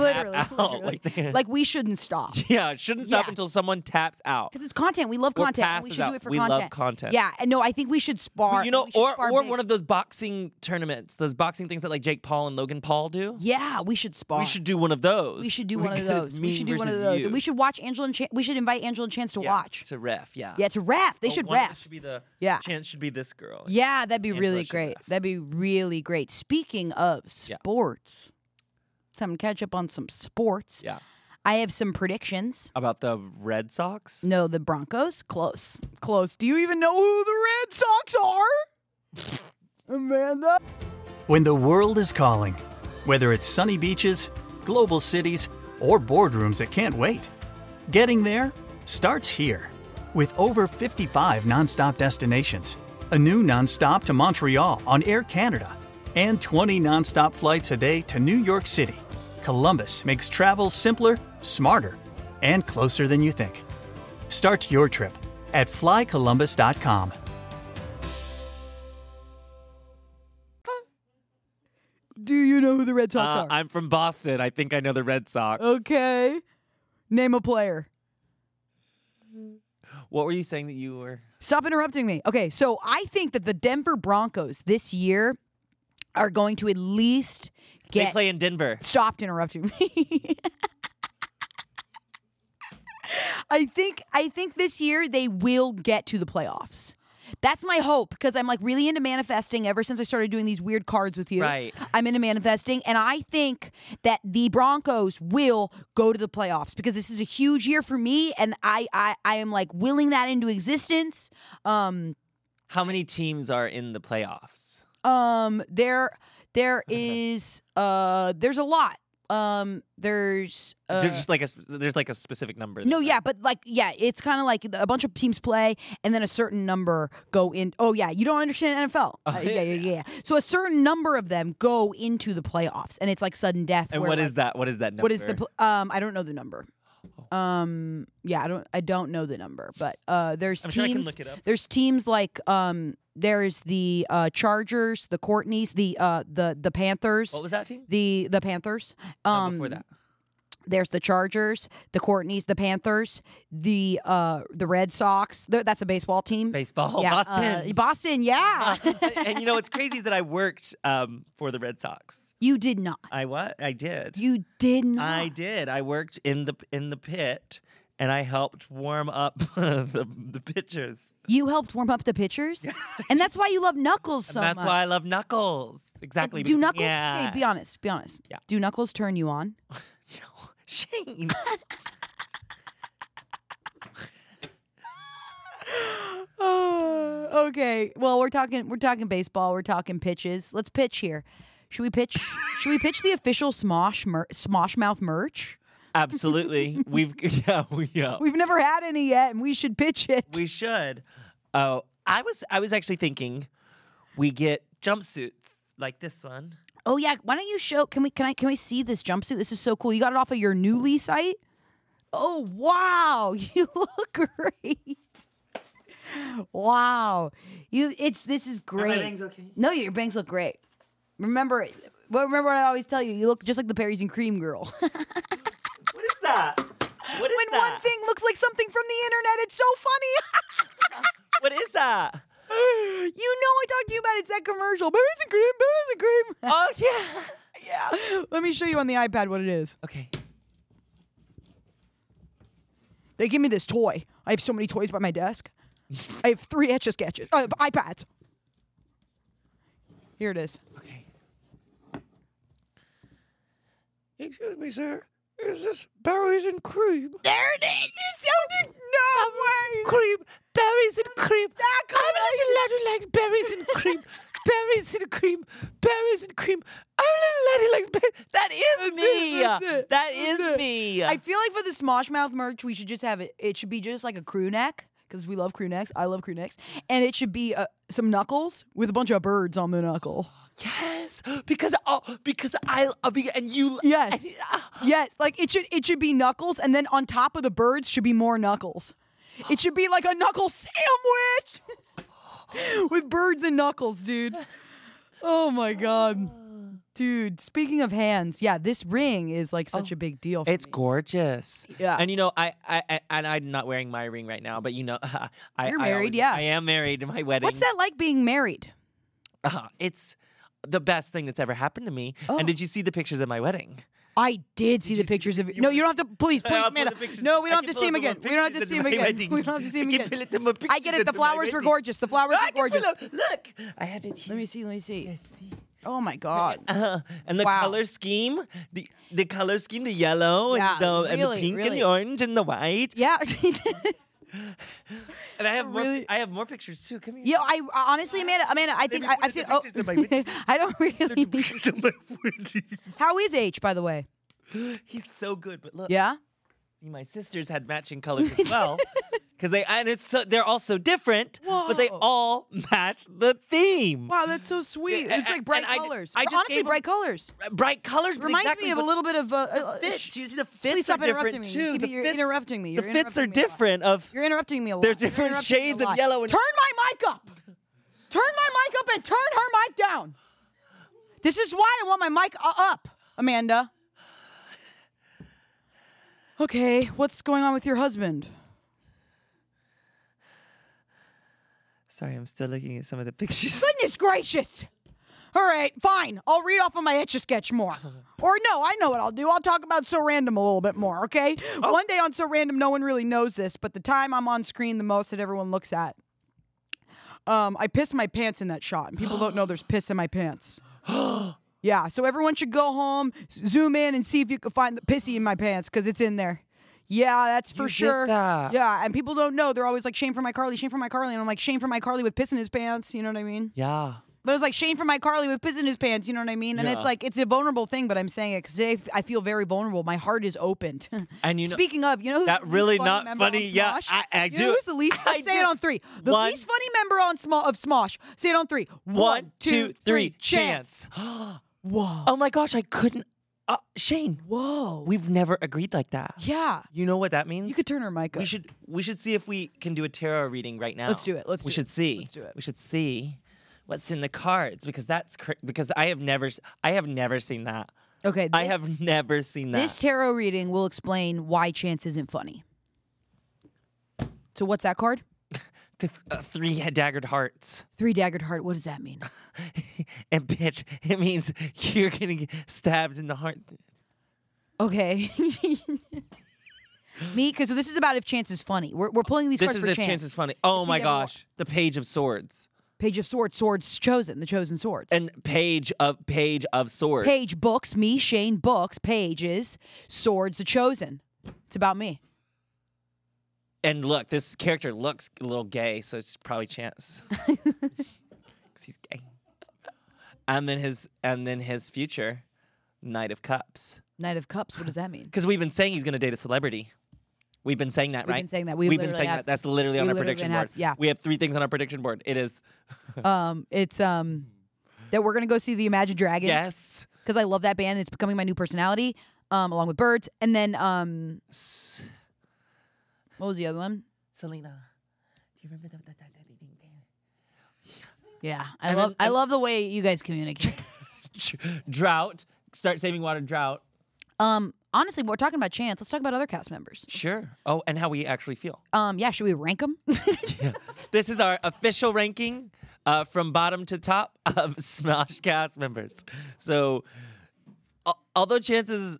We shouldn't stop. Yeah, it shouldn't stop Yeah. until someone taps out. Because it's content. We love Or content. And we passes should out. do it for We content. love content. Yeah. And no, I think we should spar. You know, We should spar or big. one of those boxing tournaments, those boxing things that Jake Paul and Logan Paul do. Yeah, we should spar. We should do one of those. We should do one of Because those. me We should do one of versus those. you. And we should watch Angela and we should invite Angela and Chance to watch. To ref, yeah. Yeah, to ref. They should one of us ref. Should be the Yeah. Chance should be this girl. Yeah, that'd be Angela really should great. ref. That'd be really great. Speaking of sports, time to catch up on some sports. Yeah. I have some predictions. About the Red Sox? No, the Broncos. Close. Do you even know who the Red Sox are? Amanda? When the world is calling, whether it's sunny beaches, global cities, or boardrooms that can't wait, getting there starts here. With over 55 nonstop destinations, a new nonstop to Montreal on Air Canada, and 20 nonstop flights a day to New York City, Columbus makes travel simpler, smarter, and closer than you think. Start your trip at flycolumbus.com. Do you know who the Red Sox are? I'm from Boston. I think I know the Red Sox. Okay. Name a player. What were you saying that you were? Stop interrupting me. Okay, so I think that the Denver Broncos this year are going to at least They get... play in Denver. Stop interrupting me. I think this year they will get to the playoffs. That's my hope because I'm like really into manifesting ever since I started doing these weird cards with you. Right. I'm into manifesting and I think that the Broncos will go to the playoffs because this is a huge year for me and I am like willing that into existence. How many teams are in the playoffs? There is there's a lot. There's There's like a specific number. no, yeah, but like, yeah, it's kind of like a bunch of teams play and then a certain number go in. Oh, yeah, you don't understand NFL. Yeah. So a certain number of them go into the playoffs and it's like sudden death. And where, what like, is that? What is that number? What is the, I don't know the number. Yeah, I don't know the number, but there's I'm teams. sure I can look it up. There's teams like there's the Chargers, the Courtneys, the Panthers. What was that team? The Panthers. Before that. There's the Chargers, the Courtneys, the Panthers, the Red Sox. That's a baseball team. Baseball. Yeah, Boston. Boston, yeah. And you know what's crazy is that I worked for the Red Sox. You did not. I did. You did not. I did. I worked in the pit, and I helped warm up the pitchers. You helped warm up the pitchers, and that's why you love Knuckles so And that's much. why I love Knuckles. Exactly. Do because- Knuckles? Yeah. Hey, be honest. Be honest. Yeah. Do Knuckles turn you on? No, Shane. Okay. Well, we're talking baseball. We're talking pitches. Let's pitch here. Should we pitch? Should we pitch the official Smosh Mouth merch? Absolutely. We've never had any yet, and we should pitch it. We should. Oh, I was actually thinking we get jumpsuits like this one. Oh yeah. Why don't you show? Can we see this jumpsuit? This is so cool. You got it off of your Newly site. Oh wow, you look great. Wow, this is great. Are my bangs okay? No, your bangs look great. Remember what I always tell you. You look just like the Perry's and Cream girl. What is that? What is When that? one thing looks like something from the internet, it's so funny. What is that? You know I talked to you about it. It's that commercial. Berries and cream, berries and cream. Oh yeah. Yeah. Let me show you on the iPad what it is. Okay. They give me this toy. I have so many toys by my desk. I have 3 Etch-a-Sketches. iPads. Here it is. Okay. Excuse me, sir. Is this berries and cream? There it is. You sounded no way. Cream, berries and cream. Exactly. I'm a little lad who likes berries and cream. Berries and cream. Berries and cream. I'm a little lad who likes berries. That is me. That's it. That That's is it. me. I feel like for the Smosh Mouth merch, we should just have it. It should be just like a crew neck because we love crew necks. I love crew necks, and it should be some knuckles with a bunch of birds on the knuckle. Yes, because I and you. Yes. Yes, like it should be knuckles, and then on top of the birds should be more knuckles. It should be like a knuckle sandwich with birds and knuckles, dude. Oh my god, dude. Speaking of hands, yeah, this ring is like such a big deal. For It's me. gorgeous. Yeah. And you know, I'm not wearing my ring right now, but you know, You're married, yeah. I am married. My wedding. What's that like being married? It's the best thing that's ever happened to me. Oh. And did you see the pictures of my wedding? I did see the pictures of it. No, you don't have to. Please, I'll pull Amanda. the pictures. No, we I don't can have to pull see him up my again. We don't have to pictures see him of my again. wedding. We don't have to see him I can again. pull it to my I get it. The pictures of my flowers were wedding. gorgeous. The flowers I were can pull gorgeous. up. Look, I have it here. Let me see. Let me see. Yes, see. Oh my god. And the Wow. color scheme, the color scheme, the yellow Yeah, and the really, pink and really. the orange and the white. Yeah. And I have Really? more pictures too. Come here. Yeah, I honestly, Amanda, I think me put I've the seen. pictures of my wedding. I don't really. The pictures of my wedding. How is H, by the way? He's so good, but look. Yeah. See, my sisters had matching colors as well. because they're all so different, but they all match the theme. Wow, that's so sweet. Yeah, It's like bright and colors. I just Honestly, gave 'em- bright colors. Bright colors, but Reminds exactly, me of a but little bit of the fits. You see, the fits Please stop are different interrupting me. too. You're interrupting me. The You're fits are interrupting me a lot. different. You're interrupting me a lot. There's You're different interrupting me a shades of lot. yellow and- Turn my mic up. Turn my mic up and turn her mic down. This is why I want my mic up, Amanda. Okay, what's going on with your husband? Sorry, I'm still looking at some of the pictures. Goodness gracious. All right, fine. I'll read off of my Etch-a-Sketch more. Or no, I know what I'll do. I'll talk about So Random a little bit more, okay? Oh. One day on So Random, no one really knows this, but the time I'm on screen the most that everyone looks at, I pissed my pants in that shot, and people don't know there's piss in my pants. Yeah, so everyone should go home, zoom in, and see if you can find the pissy in my pants, because it's in there. Yeah, that's for You did sure. that. Yeah, and people don't know. They're always like, shame for my Carly, shame for my Carly. And I'm like, shame for my Carly with piss in his pants. You know what I mean? Yeah. But it's like shame for my Carly with piss in his pants. You know what I mean? And Yeah. it's like, it's a vulnerable thing, but I'm saying it because I feel very vulnerable. My heart is opened. And you know, Speaking of, you know who's that the least really funny not member funny. on Yeah, Smosh? I You do. know who's the least? I Let's say it do. on three. The One- least funny member on of Smosh. Say it on three. 1, 2, 3, chance. Whoa. Oh my gosh, I couldn't. Shane, Whoa. we've never agreed like that. Yeah. You know what that means? You could turn her mic up. We should see if we can do a tarot reading right now. Let's do it. We should see. Let's do it. We should see what's in the cards because because I have never seen that. Okay. I have never seen that. This tarot reading will explain why Chance isn't funny. So what's that card? The 3 daggered hearts. 3 daggered heart. What does that mean? And bitch, it means you're gonna get stabbed in the heart. Okay. Me, because this is about if Chance is funny. We're pulling these This cards is for if Chance. Chance is funny. Oh If my he ever wa- gosh, the Page of Swords Page of Swords, Swords chosen, the chosen swords. and Page of Swords. Page books, me, Shane books, pages, swords, the chosen. It's about me. And look, this character looks a little gay, so it's probably Chance. 'Cause he's gay. And then his future, Knight of Cups. Knight of Cups. What does that mean? Because we've been saying he's going to date a celebrity. We've been saying that, We've right? been saying that. We We've been literally saying have- that. That's literally on we our literally prediction have- board. yeah. We have 3 things on our prediction board. It is It's that we're gonna go see the Imagine Dragons. yes. Because I love that band. It's becoming my new personality, along with Birds. And then what was the other one? Selena. Do you remember that? Yeah, And I then- love the way you guys communicate. Drought. Start saving water. Drought. Honestly, we're talking about Chance. Let's talk about other cast members. Sure. Oh, and how we actually feel. Yeah, should we rank them? This is our official ranking from bottom to top of Smosh cast members. So, although chances,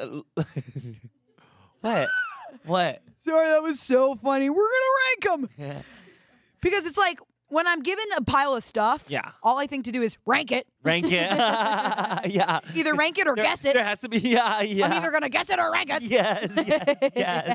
what? Sorry, that was so funny. We're gonna rank them Yeah. because it's like when I'm given a pile of stuff. Yeah. All I think to do is rank it. Rank it. Yeah. Either rank it or guess it. There has to be. Yeah. I'm either gonna guess it or rank it. Yes. Yes.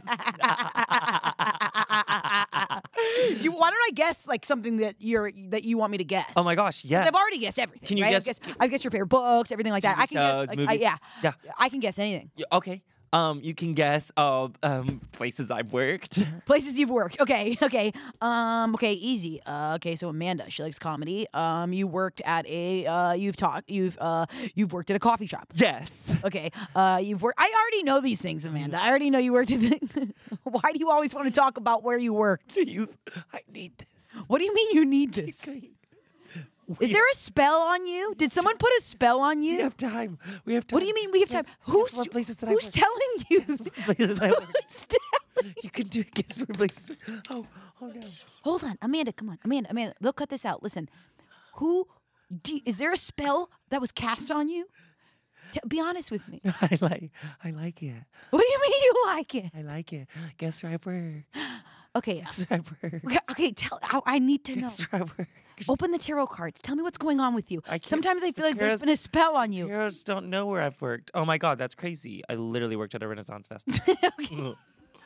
Why don't I guess like something that you want me to guess? Oh my gosh. Yeah. I've already guessed everything. Can you right? guess- I guess your favorite books, everything like that. TV I can shows, guess. movies. Yeah. Yeah. I can guess anything. Okay. You can guess places I've worked. Places you've worked. Okay. Okay. Easy. Okay. So Amanda, she likes comedy. You worked at you've worked at a coffee shop. Yes. Okay. You've worked. I already know these things, Amanda. I already know you worked at. Why do you always want to talk about where you worked? I need this. What do you mean you need this? Is there a spell on you? Did someone put a spell on you? We have time. We have time. What do you mean we have time? Guess Who's what places that who's I've telling you? places that I worked. Who's telling? You can do guess what places. Oh no. Hold on, Amanda. Come on, Amanda. They'll cut this out. Listen, is there a spell that was cast on you? Be honest with me. I like it. What do you mean you like it? I like it. Guess where I work. Okay. Guess where I work. Okay. I need to know. Guess where I work. Open the tarot cards. Tell me what's going on with you. I can't- Sometimes I feel like there's Tarots- been a spell on you. Tarots don't know where I've worked. Oh my god, that's crazy. I literally worked at a Renaissance festival. Okay.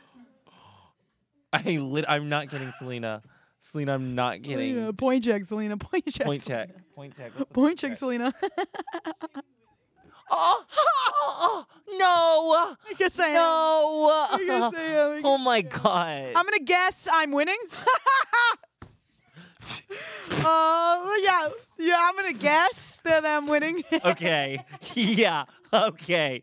I'm not kidding, Selena. Selena, I'm not kidding. Selena, point check, Selena. Point check. Point Selena. check. Point check. What's the Point check, Selena. Oh, no. No. I guess I am. No. I guess I am. Oh my God. I'm gonna guess I'm winning. Yeah, I'm gonna guess that I'm winning. Okay. Yeah. Okay.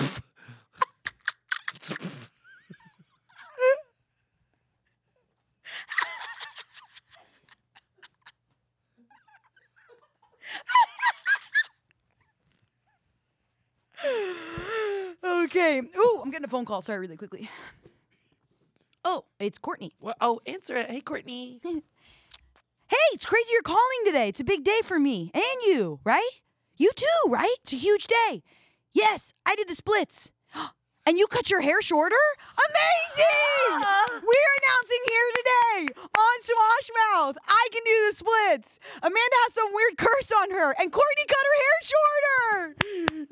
Okay. Ooh, I'm getting a phone call. Sorry, really quickly. Oh, it's Courtney. Well, oh, answer it. Hey, Courtney. Hey, it's crazy you're calling today. It's a big day for me and you, right? You too, right? It's a huge day. Yes, I did the splits. And you cut your hair shorter? Amazing! We're announcing here today on Smosh Mouth, I can do the splits. Amanda has some weird curse on her, and Courtney cut her hair shorter.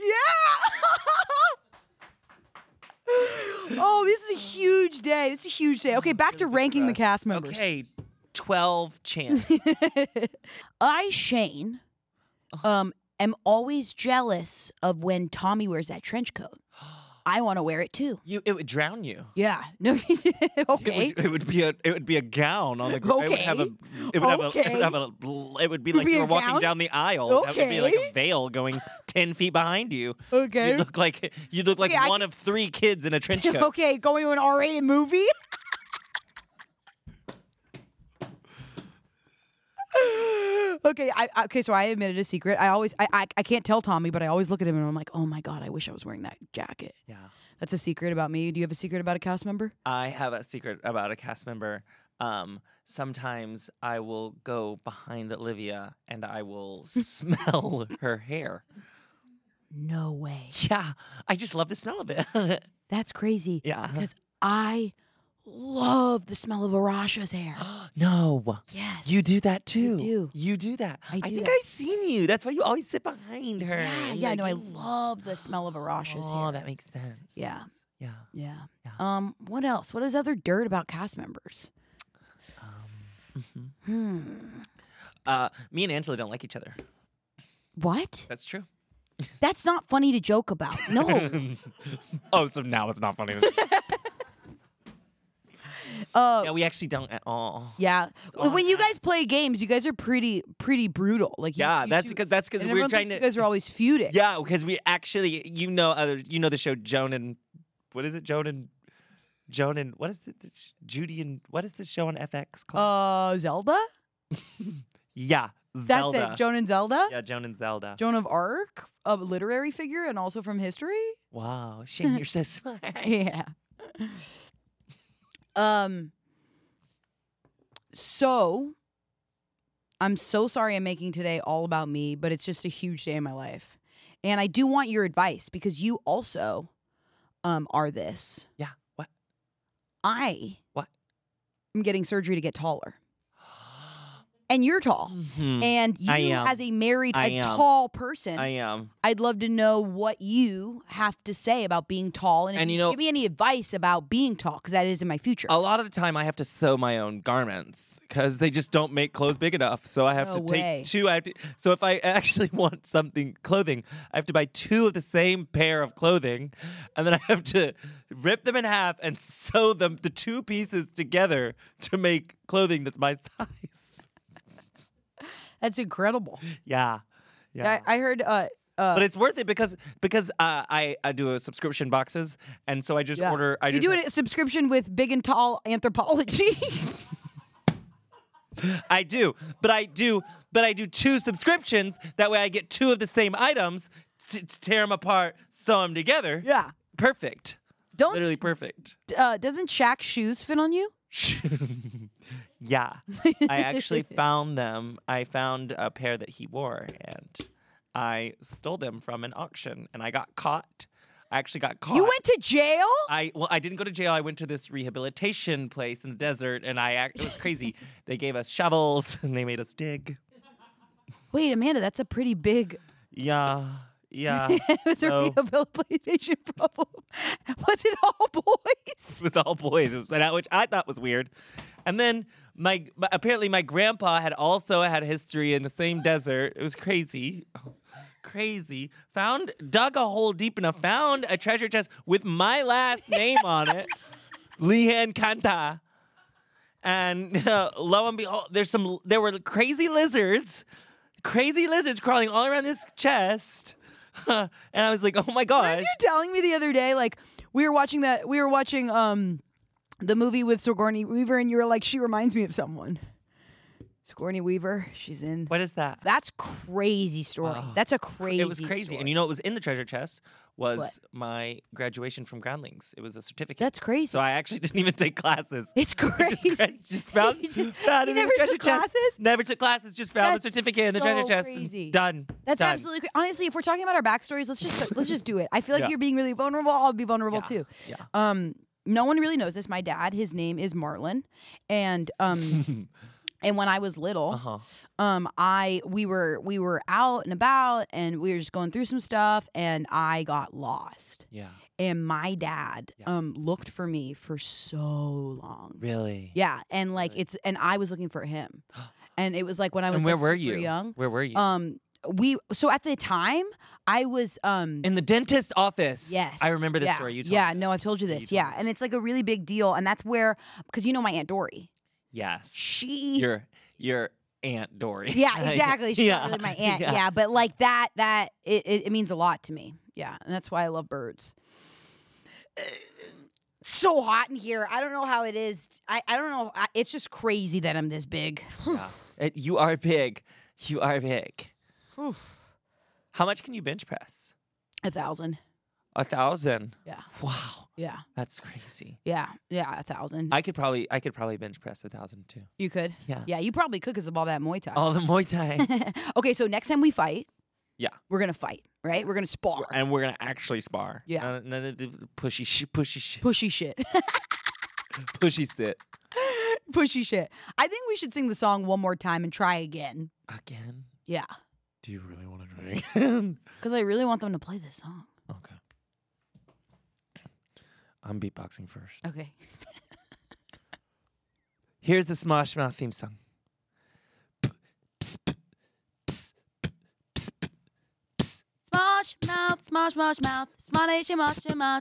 Yeah! Oh, this is a huge day. This is a huge day. Okay, back to ranking the cast members. Okay, 12 chance. I, Shane, am always jealous of when Tommy wears that trench coat. I want to wear it too. It would drown you. Yeah. No. Okay. It would be a gown on the ground. Okay. It would be like you were walking down the aisle. Okay. That would be like a veil going 10 feet behind you. Okay. You'd look like one of 3 kids in a trench coat. Okay, going to an R-rated movie. Okay, so I admitted a secret. I can't tell Tommy, but I always look at him and I'm like, oh my God, I wish I was wearing that jacket. Yeah. That's a secret about me. Do you have a secret about a cast member? I have a secret about a cast member. Sometimes I will go behind Olivia and I will smell her hair. No way. Yeah, I just love the smell of it. That's crazy. Yeah. Because I love the smell of Arasha's hair. No. Yes. You do that too. I do. You do that. I do think that. I've seen you. That's why you always sit behind her. Yeah, no, I love the smell of Arasha's hair. Oh, that makes sense. Yeah. Yeah. Yeah. What else? What is other dirt about cast members? Me and Angela don't like each other. What? That's true. That's not funny to joke about. No. Oh, so now it's not funny. Yeah, we actually don't at all. Yeah. When you guys play games, you guys are pretty brutal. Like that's because and we're everyone trying thinks to. you guys are always feuding. Yeah, because we actually, the show Joan and what is it? Joan and what is Judy and what is the show on FX called? Zelda? Yeah, That's Zelda. it. Joan and Zelda? Yeah, Joan and Zelda. Joan of Arc, a literary figure and also from history? Wow, Shane, you're so smart. Yeah. So I'm so sorry I'm making today all about me, but it's just a huge day in my life. And I do want your advice because you also are this. Yeah. What? What? I'm getting surgery to get taller. And you're tall. Mm-hmm. And you, as a married, tall person, I am. I'd love to know what you have to say about being tall. And if you give me any advice about being tall, because that is in my future. A lot of the time, I have to sew my own garments because they just don't make clothes big enough. So I have to take 2. So if I actually want clothing, I have to buy 2 of the same pair of clothing, and then I have to rip them in half and sew them, the 2 pieces together, to make clothing that's my size. That's incredible. Yeah. I heard. But it's worth it because I do a subscription boxes, and so I just order. You do a subscription with Big and Tall Anthropology. I do, but I do 2 subscriptions. That way, I get 2 of the same items to tear them apart, sew them together. Yeah, perfect. Literally perfect. Doesn't Shaq's shoes fit on you? Yeah, I actually found them. I found a pair that he wore, and I stole them from an auction, and I got caught. I actually got caught. You went to jail? I didn't go to jail. I went to this rehabilitation place in the desert, and it was crazy. They gave us shovels, and they made us dig. Wait, Amanda, that's a pretty big... Yeah. It was a rehabilitation problem. Was it all boys? It was all boys, which I thought was weird. And then apparently my grandpa had also had history in the same desert. It was crazy. crazy. Dug a hole deep enough, found a treasure chest with my last name on it, Lian Kanta. And lo and behold, there were crazy lizards crawling all around this chest. And I was like, oh my gosh. Weren't you telling me the other day, like, we were watching the movie with Sigourney Weaver, and you were like, she reminds me of someone. Sigourney Weaver, she's in. What is that? That's crazy story. That's a crazy It was crazy. story. And you know what was in the treasure chest was What? my graduation from Groundlings. It was a certificate. That's crazy. So I actually didn't even take classes. It's crazy. Just found, found it in never the treasure took chest. classes? Never took classes. Just found the That's certificate in the treasure so chest. crazy. Done. That's Done. absolutely honestly, if we're talking about our backstories, let's just do it. I feel like Yeah. you're being really vulnerable. I'll be vulnerable too. Yeah. No one really knows this. My dad, his name is Marlon, and and when I was little, we were out and about, and we were just going through some stuff, and I got lost. Yeah. And my dad looked for me for so long. Really? Yeah, and like and I was looking for him, and it was like when I was And where like, were super you? young. Where were you? So at the time I was in the dentist's office. Yes. I remember this yeah. story. You told Yeah, me no, this. I've told you You this. told Yeah, me. and it's like a really big deal, and that's where because you know my Aunt Dory. Yes. She Your Aunt Dory. Yeah, exactly. She's not really my aunt. Yeah. Yeah, but like that it means a lot to me. Yeah, and that's why I love birds. So hot in here. I don't know how it is. I don't know. It's just crazy that I'm this big. Yeah. You are big. You are big. How much can you bench press? 1,000. 1,000. Yeah. Wow. Yeah. That's crazy. Yeah. 1,000. I could probably bench press 1,000 too. You could? Yeah. Yeah, you probably could because of all that Muay Thai. All the Muay Thai. Okay, so next time we fight, Yeah. we're going to fight, right? We're going to spar. And we're gonna actually spar. Yeah. None of the pushy shit. Pushy shit. Pushy sit. Pushy shit. I think we should sing the song one more time and try again. Again? Yeah. Do you really want to try again? Because I really want them to play this song. Okay. I'm beatboxing first. Okay. Here's the Smosh Mouth theme song. Smosh mouth, smosh mouth, smosh mouth.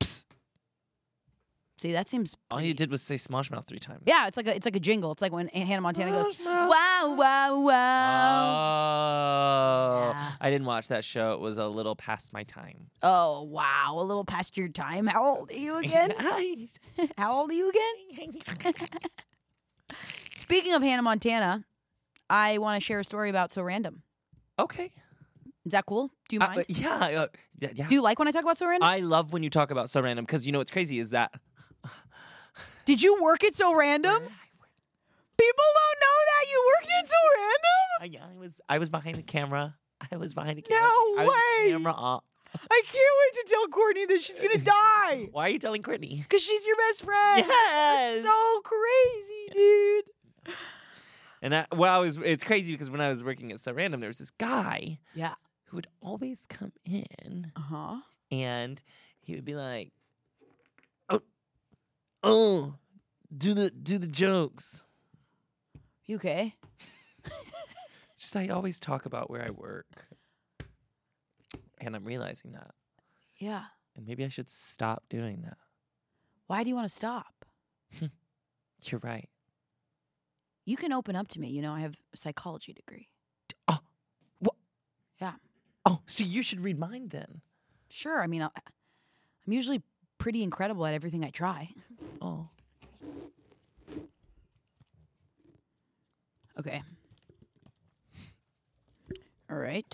See, that seems. All you did was say Smosh Mouth 3 times. Yeah, it's like a jingle. It's like when Hannah Montana goes, Smosh Mouth. wow, wow, wow. Oh. Yeah. I didn't watch that show. It was a little past my time. Oh, wow. A little past your time. How old are you again? How old are you again? Speaking of Hannah Montana, I want to share a story about So Random. Okay. Is that cool? Do you mind? Yeah. Do you like when I talk about So Random? I love when you talk about So Random because you know what's crazy is that Did you work at So Random? People don't know that you worked at So Random. I was behind the camera. I was behind the No camera. I was the way. camera off. I can't wait to tell Courtney that she's gonna die. Why are you telling Courtney? Because she's your best friend. Yes. That's so crazy, dude. And it's crazy because when I was working at So Random, there was this guy Yeah. who would always come in Uh-huh. and he would be like, "Oh, do the jokes." You okay? It's just I always talk about where I work, and I'm realizing that, Yeah. and maybe I should stop doing that. Why do you want to stop? You're right. You can open up to me. You know, I have a psychology degree. Oh, what? Yeah. Oh, so you should read mine then. Sure. I mean, I'm usually pretty incredible at everything I try. Oh. Okay. All right.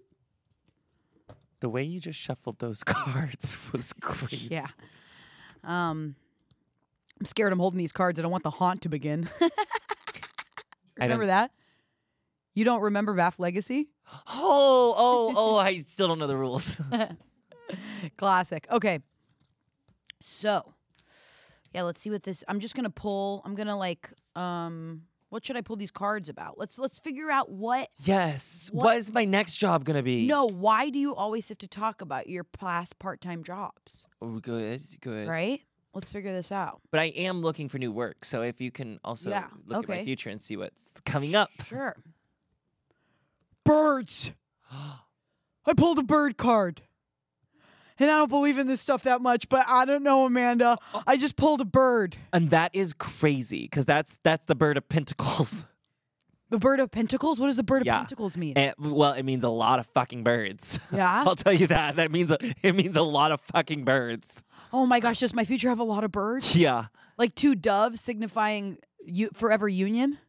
The way you just shuffled those cards was crazy. Yeah. I'm scared I'm holding these cards. I don't want the haunt to begin. Remember that? You don't remember Bath Legacy? Oh, I still don't know the rules. Classic. Okay. So, yeah, let's see what this. I'm just gonna pull. I'm gonna what should I pull these cards about? Let's figure out what. Yes. What- What is my next job gonna be? No, why do you always have to talk about your past part-time jobs? Oh, good. Right? Let's figure this out. But I am looking for new work, so if you can also Yeah, look at my okay. future and see what's coming up. Sure. Birds. I pulled a bird card. And I don't believe in this stuff that much, but I don't know, Amanda. I just pulled a bird. And that is crazy because that's the bird of pentacles. The bird of pentacles? What does the bird Yeah. of pentacles mean? Well, it means a lot of fucking birds. Yeah? I'll tell you that. It means a lot of fucking birds. Oh my gosh, does my future have a lot of birds? Yeah. Like 2 doves signifying forever union?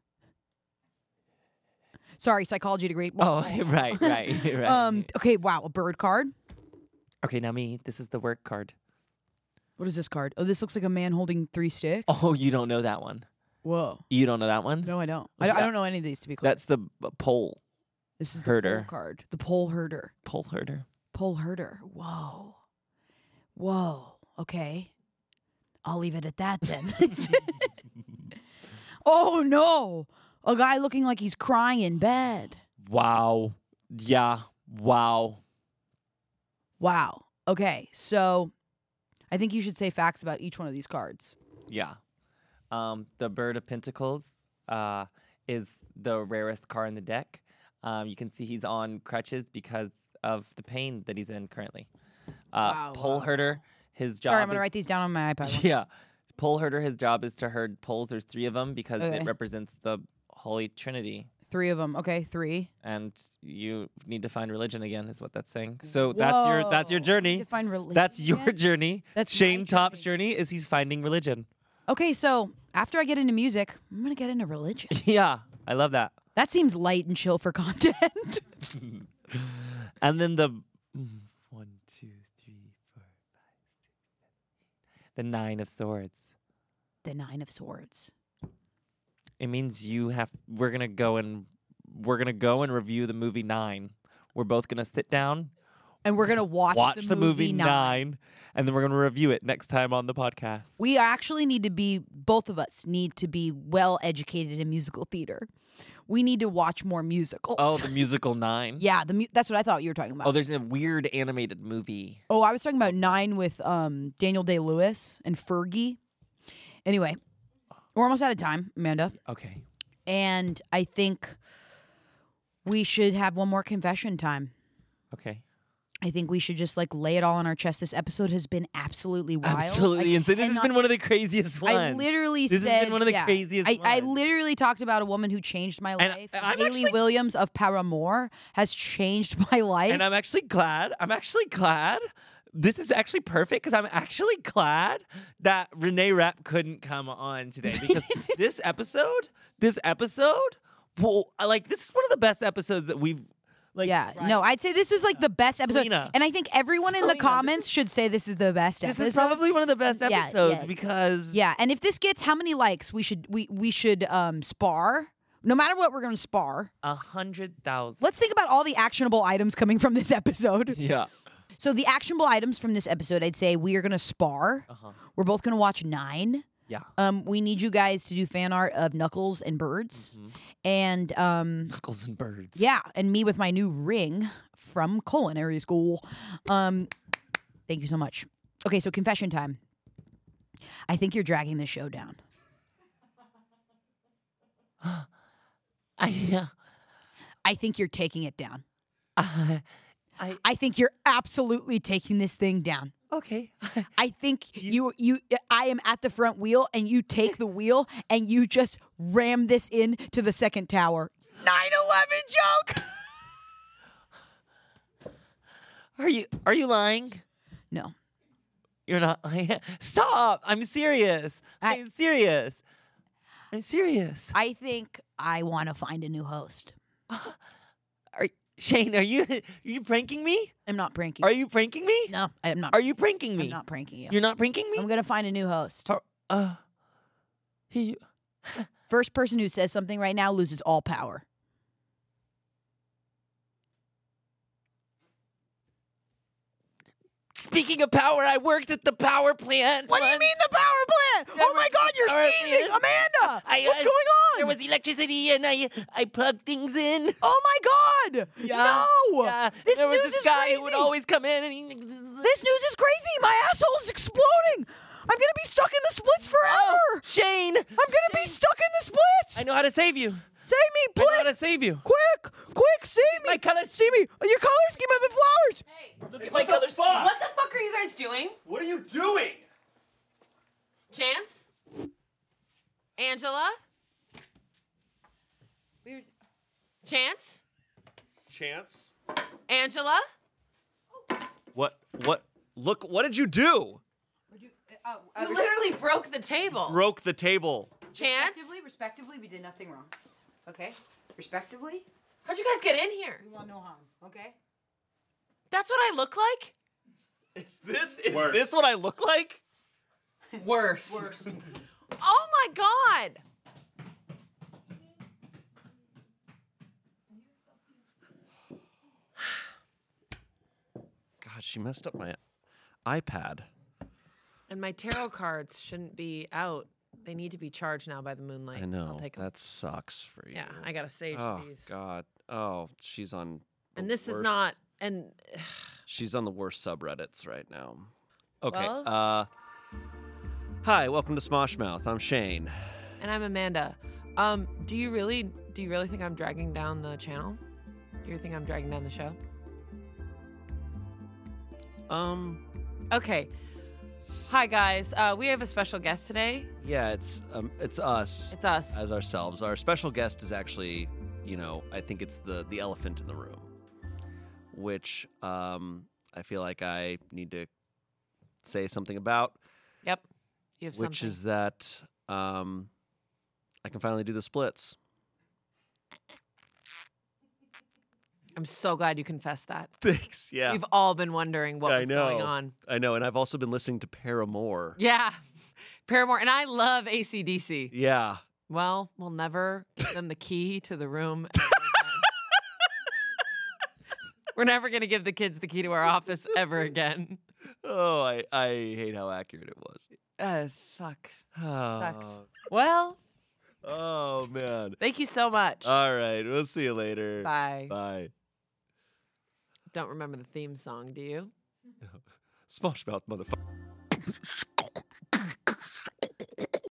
Sorry, psychology degree. Oh, right. Okay, wow, a bird card. Okay, now me. This is the work card. What is this card? Oh, this looks like a man holding 3 sticks. Oh, you don't know that one. Whoa. You don't know that one? No, I don't. I don't know any of these, to be clear. That's the pole. This is herder. the pole card. The pole herder. Pole herder. Pole herder. Whoa. Whoa. Okay. I'll leave it at that then. Oh, no. A guy looking like he's crying in bed. Wow. Yeah. Wow. Wow. Okay. So I think you should say facts about each one of these cards. Yeah. The Bird of Pentacles is the rarest card in the deck. You can see he's on crutches because of the pain that he's in currently. Pole herder, his job. Sorry, I'm going to write these down on my iPad. Yeah. Pole herder, his job is to herd poles. There's 3 of them because Okay. it represents the Holy Trinity. 3 of them. Okay, 3. And you need to find religion again, is what that's saying. So that's your Whoa. journey. Need to find religion That's your again? journey. That's Shane my Top's journey. journey is he's finding religion. Okay, so after I get into music, I'm going to get into religion. Yeah, I love that. That seems light and chill for content. And then the 1, 2, 3, 4, 5, 6, 7, 8. The 9 of Swords. The 9 of Swords. It means we're gonna go and review the movie 9. We're both gonna sit down, And we're going to watch the movie 9, and then we're gonna review it next time on the podcast. We actually need to be, both of us need to be well educated in musical theater. We need to watch more musicals. Oh, the musical 9. Yeah, that's what I thought you were talking about. Oh, there's a weird animated movie. Oh, I was talking about 9 with Daniel Day-Lewis and Fergie. Anyway, we're almost out of time, Amanda. Okay. And I think we should have one more confession time. Okay. I think we should just lay it all on our chest. This episode has been absolutely wild. Absolutely insane. This has been one of the craziest ones. I literally This said, has been one of the craziest I ones. literally talked about a woman who changed my And life. I'm Hayley actually- Williams of Paramore has changed my life. And I'm actually glad. This is actually perfect because I'm actually glad that Renee Rapp couldn't come on today because this episode, well, this is one of the best episodes that we've. No, I'd say this was the best episode. Selena. And I think everyone in the Selena, comments should say this is the best This episode. is probably one of the best Yeah, episodes yeah. because Yeah, and if this gets how many likes, we should spar. No matter what, we're going to spar. 100,000. Let's think about all the actionable items coming from this episode. Yeah. So the actionable items from this episode, I'd say we are going to spar. We're both going to watch 9. Yeah. We need you guys to do fan art of Knuckles and birds. And Knuckles and birds. yeah, and me with my new ring from culinary school. Thank you so much. Okay, so confession time. I think you're dragging this show down. I think you're taking it down. I think you're absolutely taking this thing down. Okay. I think I am at the front wheel and you take the wheel and you just ram this in to the second tower. 9/11 joke. Are you lying? No. You're not lying. Stop. I'm serious. I'm serious. I think I want to find a new host. Shane, are you pranking me? I'm not pranking. Are you pranking me? No, I'm not. Are you pranking me? I'm not pranking you. You're not pranking me? I'm going to find a new host. He First person who says something right now loses all power. Speaking of power, I worked at the power plant. What do you mean the power plant? Oh my God, you're Power sneezing, plant. Amanda! What's going on? There was electricity and I plugged things in. Oh my God! Yeah. No! Yeah. This there was news this is guy crazy. who would always come in and he. This news is crazy. My asshole's exploding. I'm gonna be stuck in the splits forever. Oh, Shane! I'm gonna be stuck in the splits. I know how to save you. Save me, I know how please. to save you. Quick, save see me. My color. See me. Your color scheme of the flowers. Look at my color spot. What the fuck are you guys doing? What are you doing? Chance? Angela? Chance? Chance. Angela? What? Look, what did you do? You literally broke the table. Broke the table. Chance? Respectively, we did nothing wrong. Okay? Respectively, How'd you guys get in here? we want no harm. Okay? That's what I look like? Is this what I look like? Worse. Oh my god! God, she messed up my iPad. And my tarot cards shouldn't be out. They need to be charged now by the moonlight. I know. I'll take 'em. That sucks for you. Yeah, I gotta sage Oh, these. God. Oh, she's on. And the this is worst- not. And She's on the worst subreddits right now. Okay. Well- Hi, welcome to Smosh Mouth. I'm Shane. and I'm Amanda. Do you really think I'm dragging down the channel? Do you think I'm dragging down the show? Okay. Hi guys. We have a special guest today. Yeah, it's us. It's us. As ourselves. Our special guest is actually, I think it's the elephant in the room, which I feel like I need to say something about. Yep. You have Which something. is that I can finally do the splits. I'm so glad you confessed that. Thanks. Yeah. We've all been wondering what I was know. going on. I know, and I've also been listening to Paramore. Yeah. Paramore. And I love AC/DC. Yeah. Well, we'll never give them the key to the room ever again. We're never going to give the kids the key to our office ever again. Oh, I hate how accurate it was. Fuck. Oh. Sucks. Well, Oh, man. thank you so much. All right. We'll see you later. Bye. Bye. Don't remember the theme song, do you? Smosh Mouth, motherfucker.